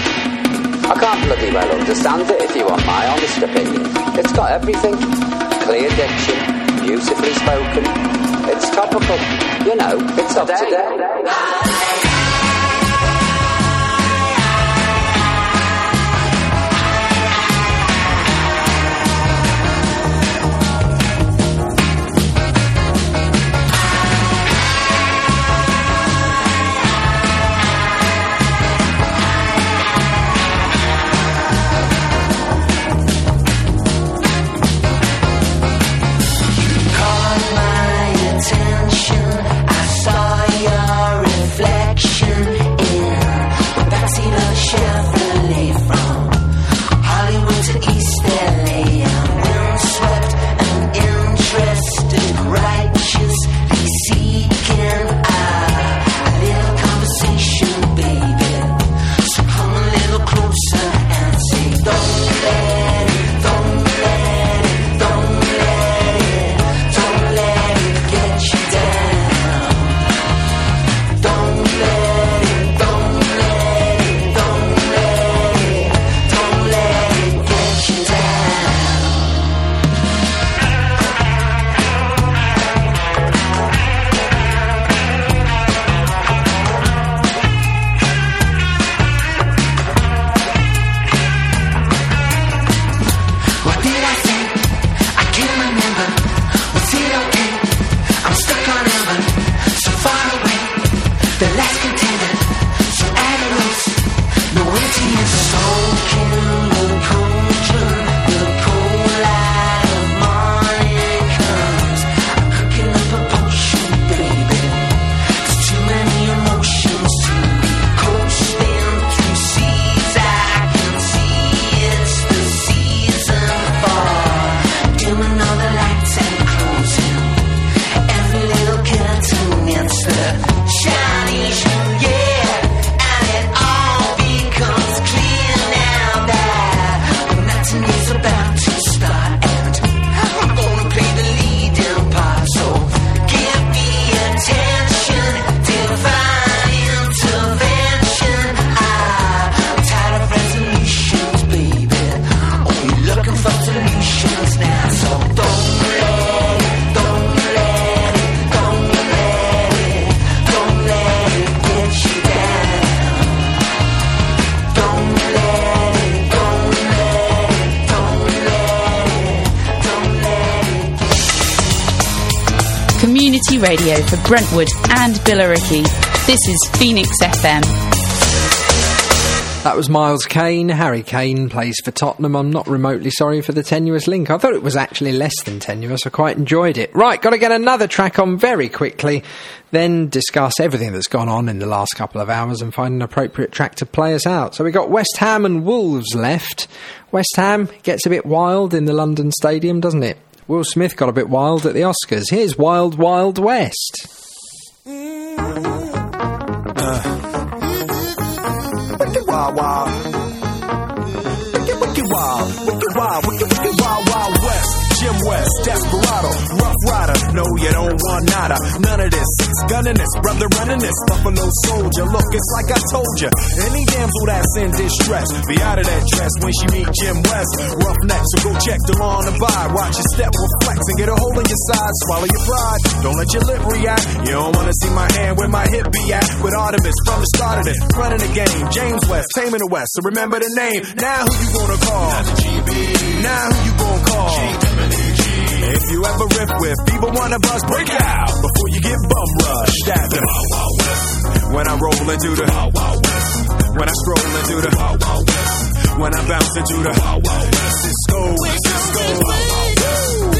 I can't bloody well understand it if you want my honest opinion. It's got everything. Clear diction, beautifully spoken. It's topical. You know, it's up to date. Attention, I saw your reflection. radio for Brentwood and Billericay. This is Phoenix F M. That was Miles Kane. Harry Kane plays for Tottenham. I'm not remotely sorry for the tenuous link. I thought it was actually less than tenuous. I quite enjoyed it. Right, got to get another track on very quickly, then discuss everything that's gone on in the last couple of hours and find an appropriate track to play us out. So we got West Ham and Wolves left. West Ham gets a bit wild in the London Stadium, doesn't it? Will Smith got a bit wild at the Oscars. Here's Wild Wild West. Uh. Wicked wild, wild. Wicked, wicked wild. Wicked wild, wicked, wicked wild, wild west. Jim West, Desperado, Rough Rider. No, you don't want nada. None of this. Six gunning this, brother running this. Buffalo Soldier. Look, it's like I told you. Any damsel that's in distress, be out of that dress when she meet Jim West. Rough neck, so go check the law on the buy. Watch your step reflex and get a hole in your side. Swallow your pride. Don't let your lip react. You don't want to see my hand where my hip be at. With Artemis from the start of it, running the game. James West, taming the West. So remember the name. Now who you gonna call? Now who you gonna call? If you ever riff with people wanna bust, break out before you get bum rushed. Stab it. When I roll into the when I stroll into the when I bounce into the Cisco, Cisco.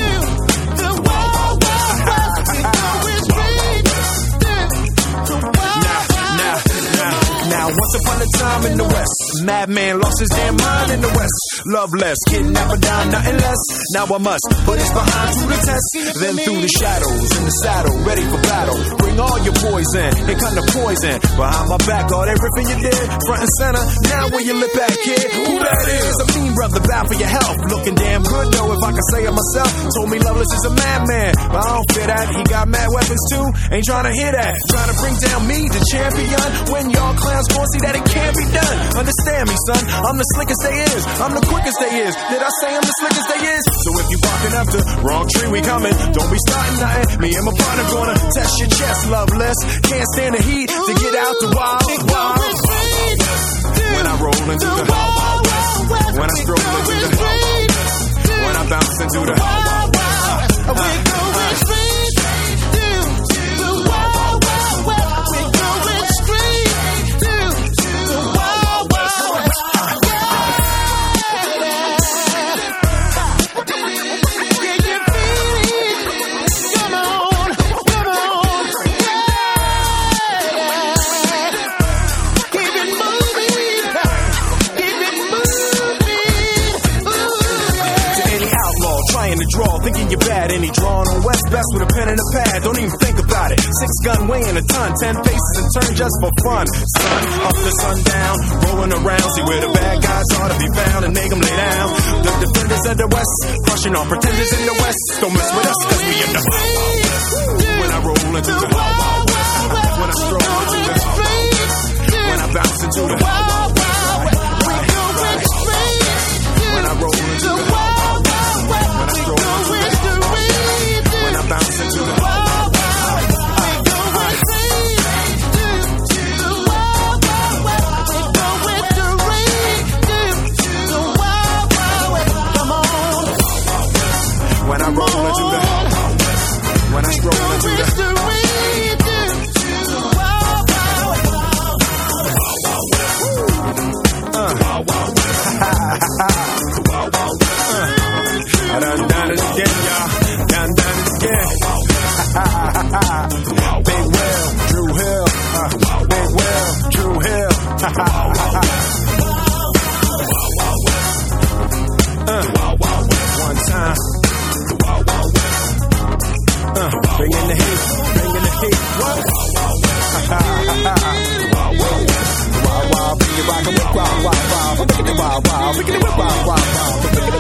Now, once upon a time in the West, a madman lost his damn mind in the West. Loveless, kidnapper down, nothing less. Now I must put his behind through the test. Then through the shadows, in the saddle, ready for battle. Bring all your poison, here come the poison. Behind my back, all everything you did, front and center. Now where you lip at, kid? Who that is? A mean brother, bound for your health. Looking damn good though, if I can say it myself. Told me Loveless is a madman, but I don't fear that. He got mad weapons too, ain't trying to hear that. Trying to bring down me, the champion. When y'all clowns gon' see that it can't be done. Understand me, son, I'm the slickest they is. I'm the quickest they is. Did I say I'm the slickest they is? So if you barking up the wrong tree, we coming. Don't be starting nothing. Me and my partner gonna test your chest, Loveless. Can't stand the heat to get out the wild, wild. When I roll into the when I stroll into the when I bounce into the uh, uh, uh, draw, thinking you're bad. Any drawing on West best with a pen and a pad. Don't even think about it. Six gun weighing a ton, ten faces and turn just for fun. Sun up to sundown, rolling around. See where the bad guys ought to be found and make them lay down. The defenders of the West, crushing all pretenders in the West. Don't mess with us, cause we in the when I roll into the when I stroll into the when I bounce into the when I roll into the bounce into the when I roll into the when I stroll into the I done done it again, y'all. Done done it again. Big Will, Drew Hill. Uh, Big Will, Drew Hill. uh, one time. Uh, bring in the heat, bring in the heat. What? Wow, wow, bring it back and whip, wow, wow, wow. Bring it wow, wow, bring it whip, wow, wow, wow.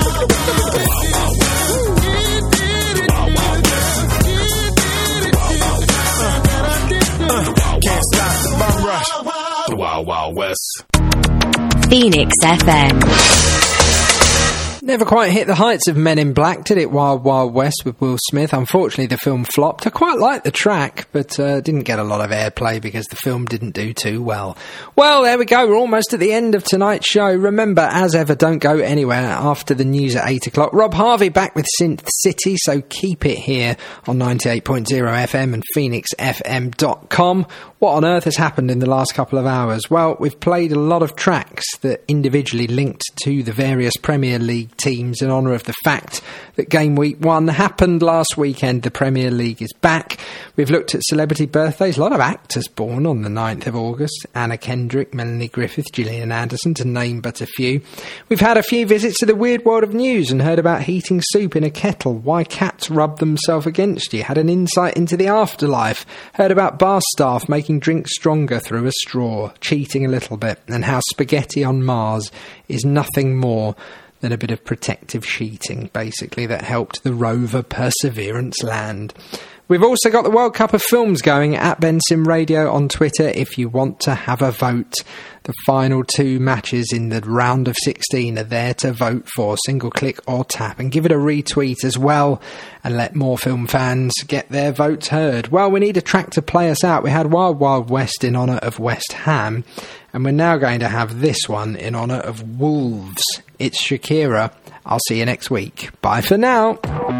Can't stop the bum rush. The Wild Wild West. Phoenix F M. Never quite hit the heights of Men in Black, did it? Wild Wild West with Will Smith. Unfortunately, the film flopped. I quite liked the track, but uh, didn't get a lot of airplay because the film didn't do too well. Well, there we go. We're almost at the end of tonight's show. Remember, as ever, don't go anywhere after the news at eight o'clock. Rob Harvey back with Synth City, so keep it here on ninety-eight point oh F M and phoenix f m dot com. What on earth has happened in the last couple of hours? Well, we've played a lot of tracks that individually linked to the various Premier League teams in honour of the fact that Game Week one happened last weekend. The Premier League is back. We've looked at celebrity birthdays. A lot of actors born on the ninth of August. Anna Kendrick, Melanie Griffith, Gillian Anderson, to name but a few. We've had a few visits to the weird world of news and heard about heating soup in a kettle, why cats rub themselves against you, had an insight into the afterlife, heard about bar staff making drink stronger through a straw, cheating a little bit, and how spaghetti on Mars is nothing more than a bit of protective sheeting, basically, that helped the rover Perseverance land. We've also got the World Cup of Films going at Bensim Radio on Twitter if you want to have a vote. The final two matches in the round of sixteen are there to vote for. Single click or tap, and give it a retweet as well and let more film fans get their votes heard. Well, we need a track to play us out. We had Wild Wild West in honour of West Ham, and we're now going to have this one in honour of Wolves. It's Shakira. I'll see you next week. Bye for now.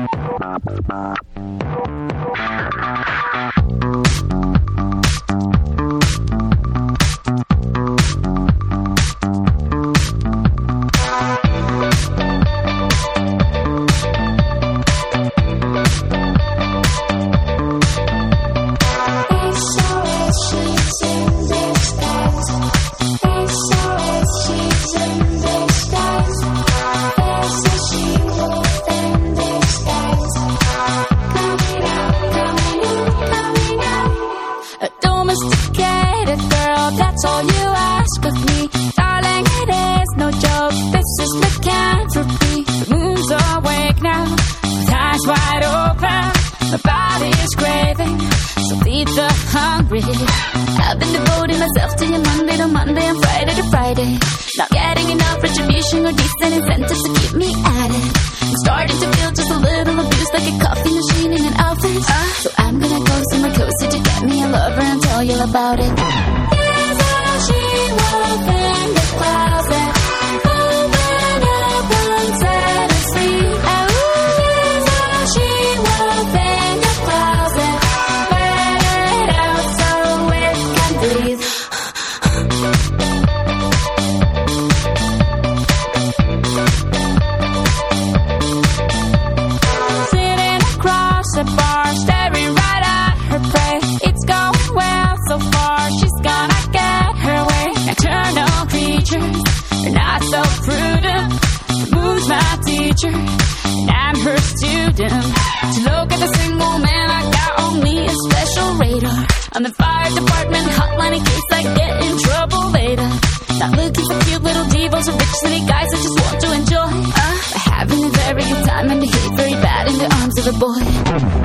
I've been devoting myself to you Monday to Monday and Friday to Friday. Not getting enough retribution or decent incentives to keep me at it. I'm starting to feel just a little abused, like a coffee machine in an office. uh, So I'm gonna go somewhere cozy to get me a lover and tell you about it. Here's how she wolf in the closet. Open up and set her free. Oh, here's how she wolf in the closet. Let it out so it can breathe. Sitting across the bar, staring right at her prey. It's going well so far, she's gonna get her way. Nocturnal creatures are not so prudent. The moon's my teacher, and I'm her student. To look at the single man, I got on me a special radar. On the fire department hotline in case I get in trouble later. Not looking for cute little divas or rich city guys that just want to enjoy. Uh, but having a very good time and behave very bad in the arms of a boy.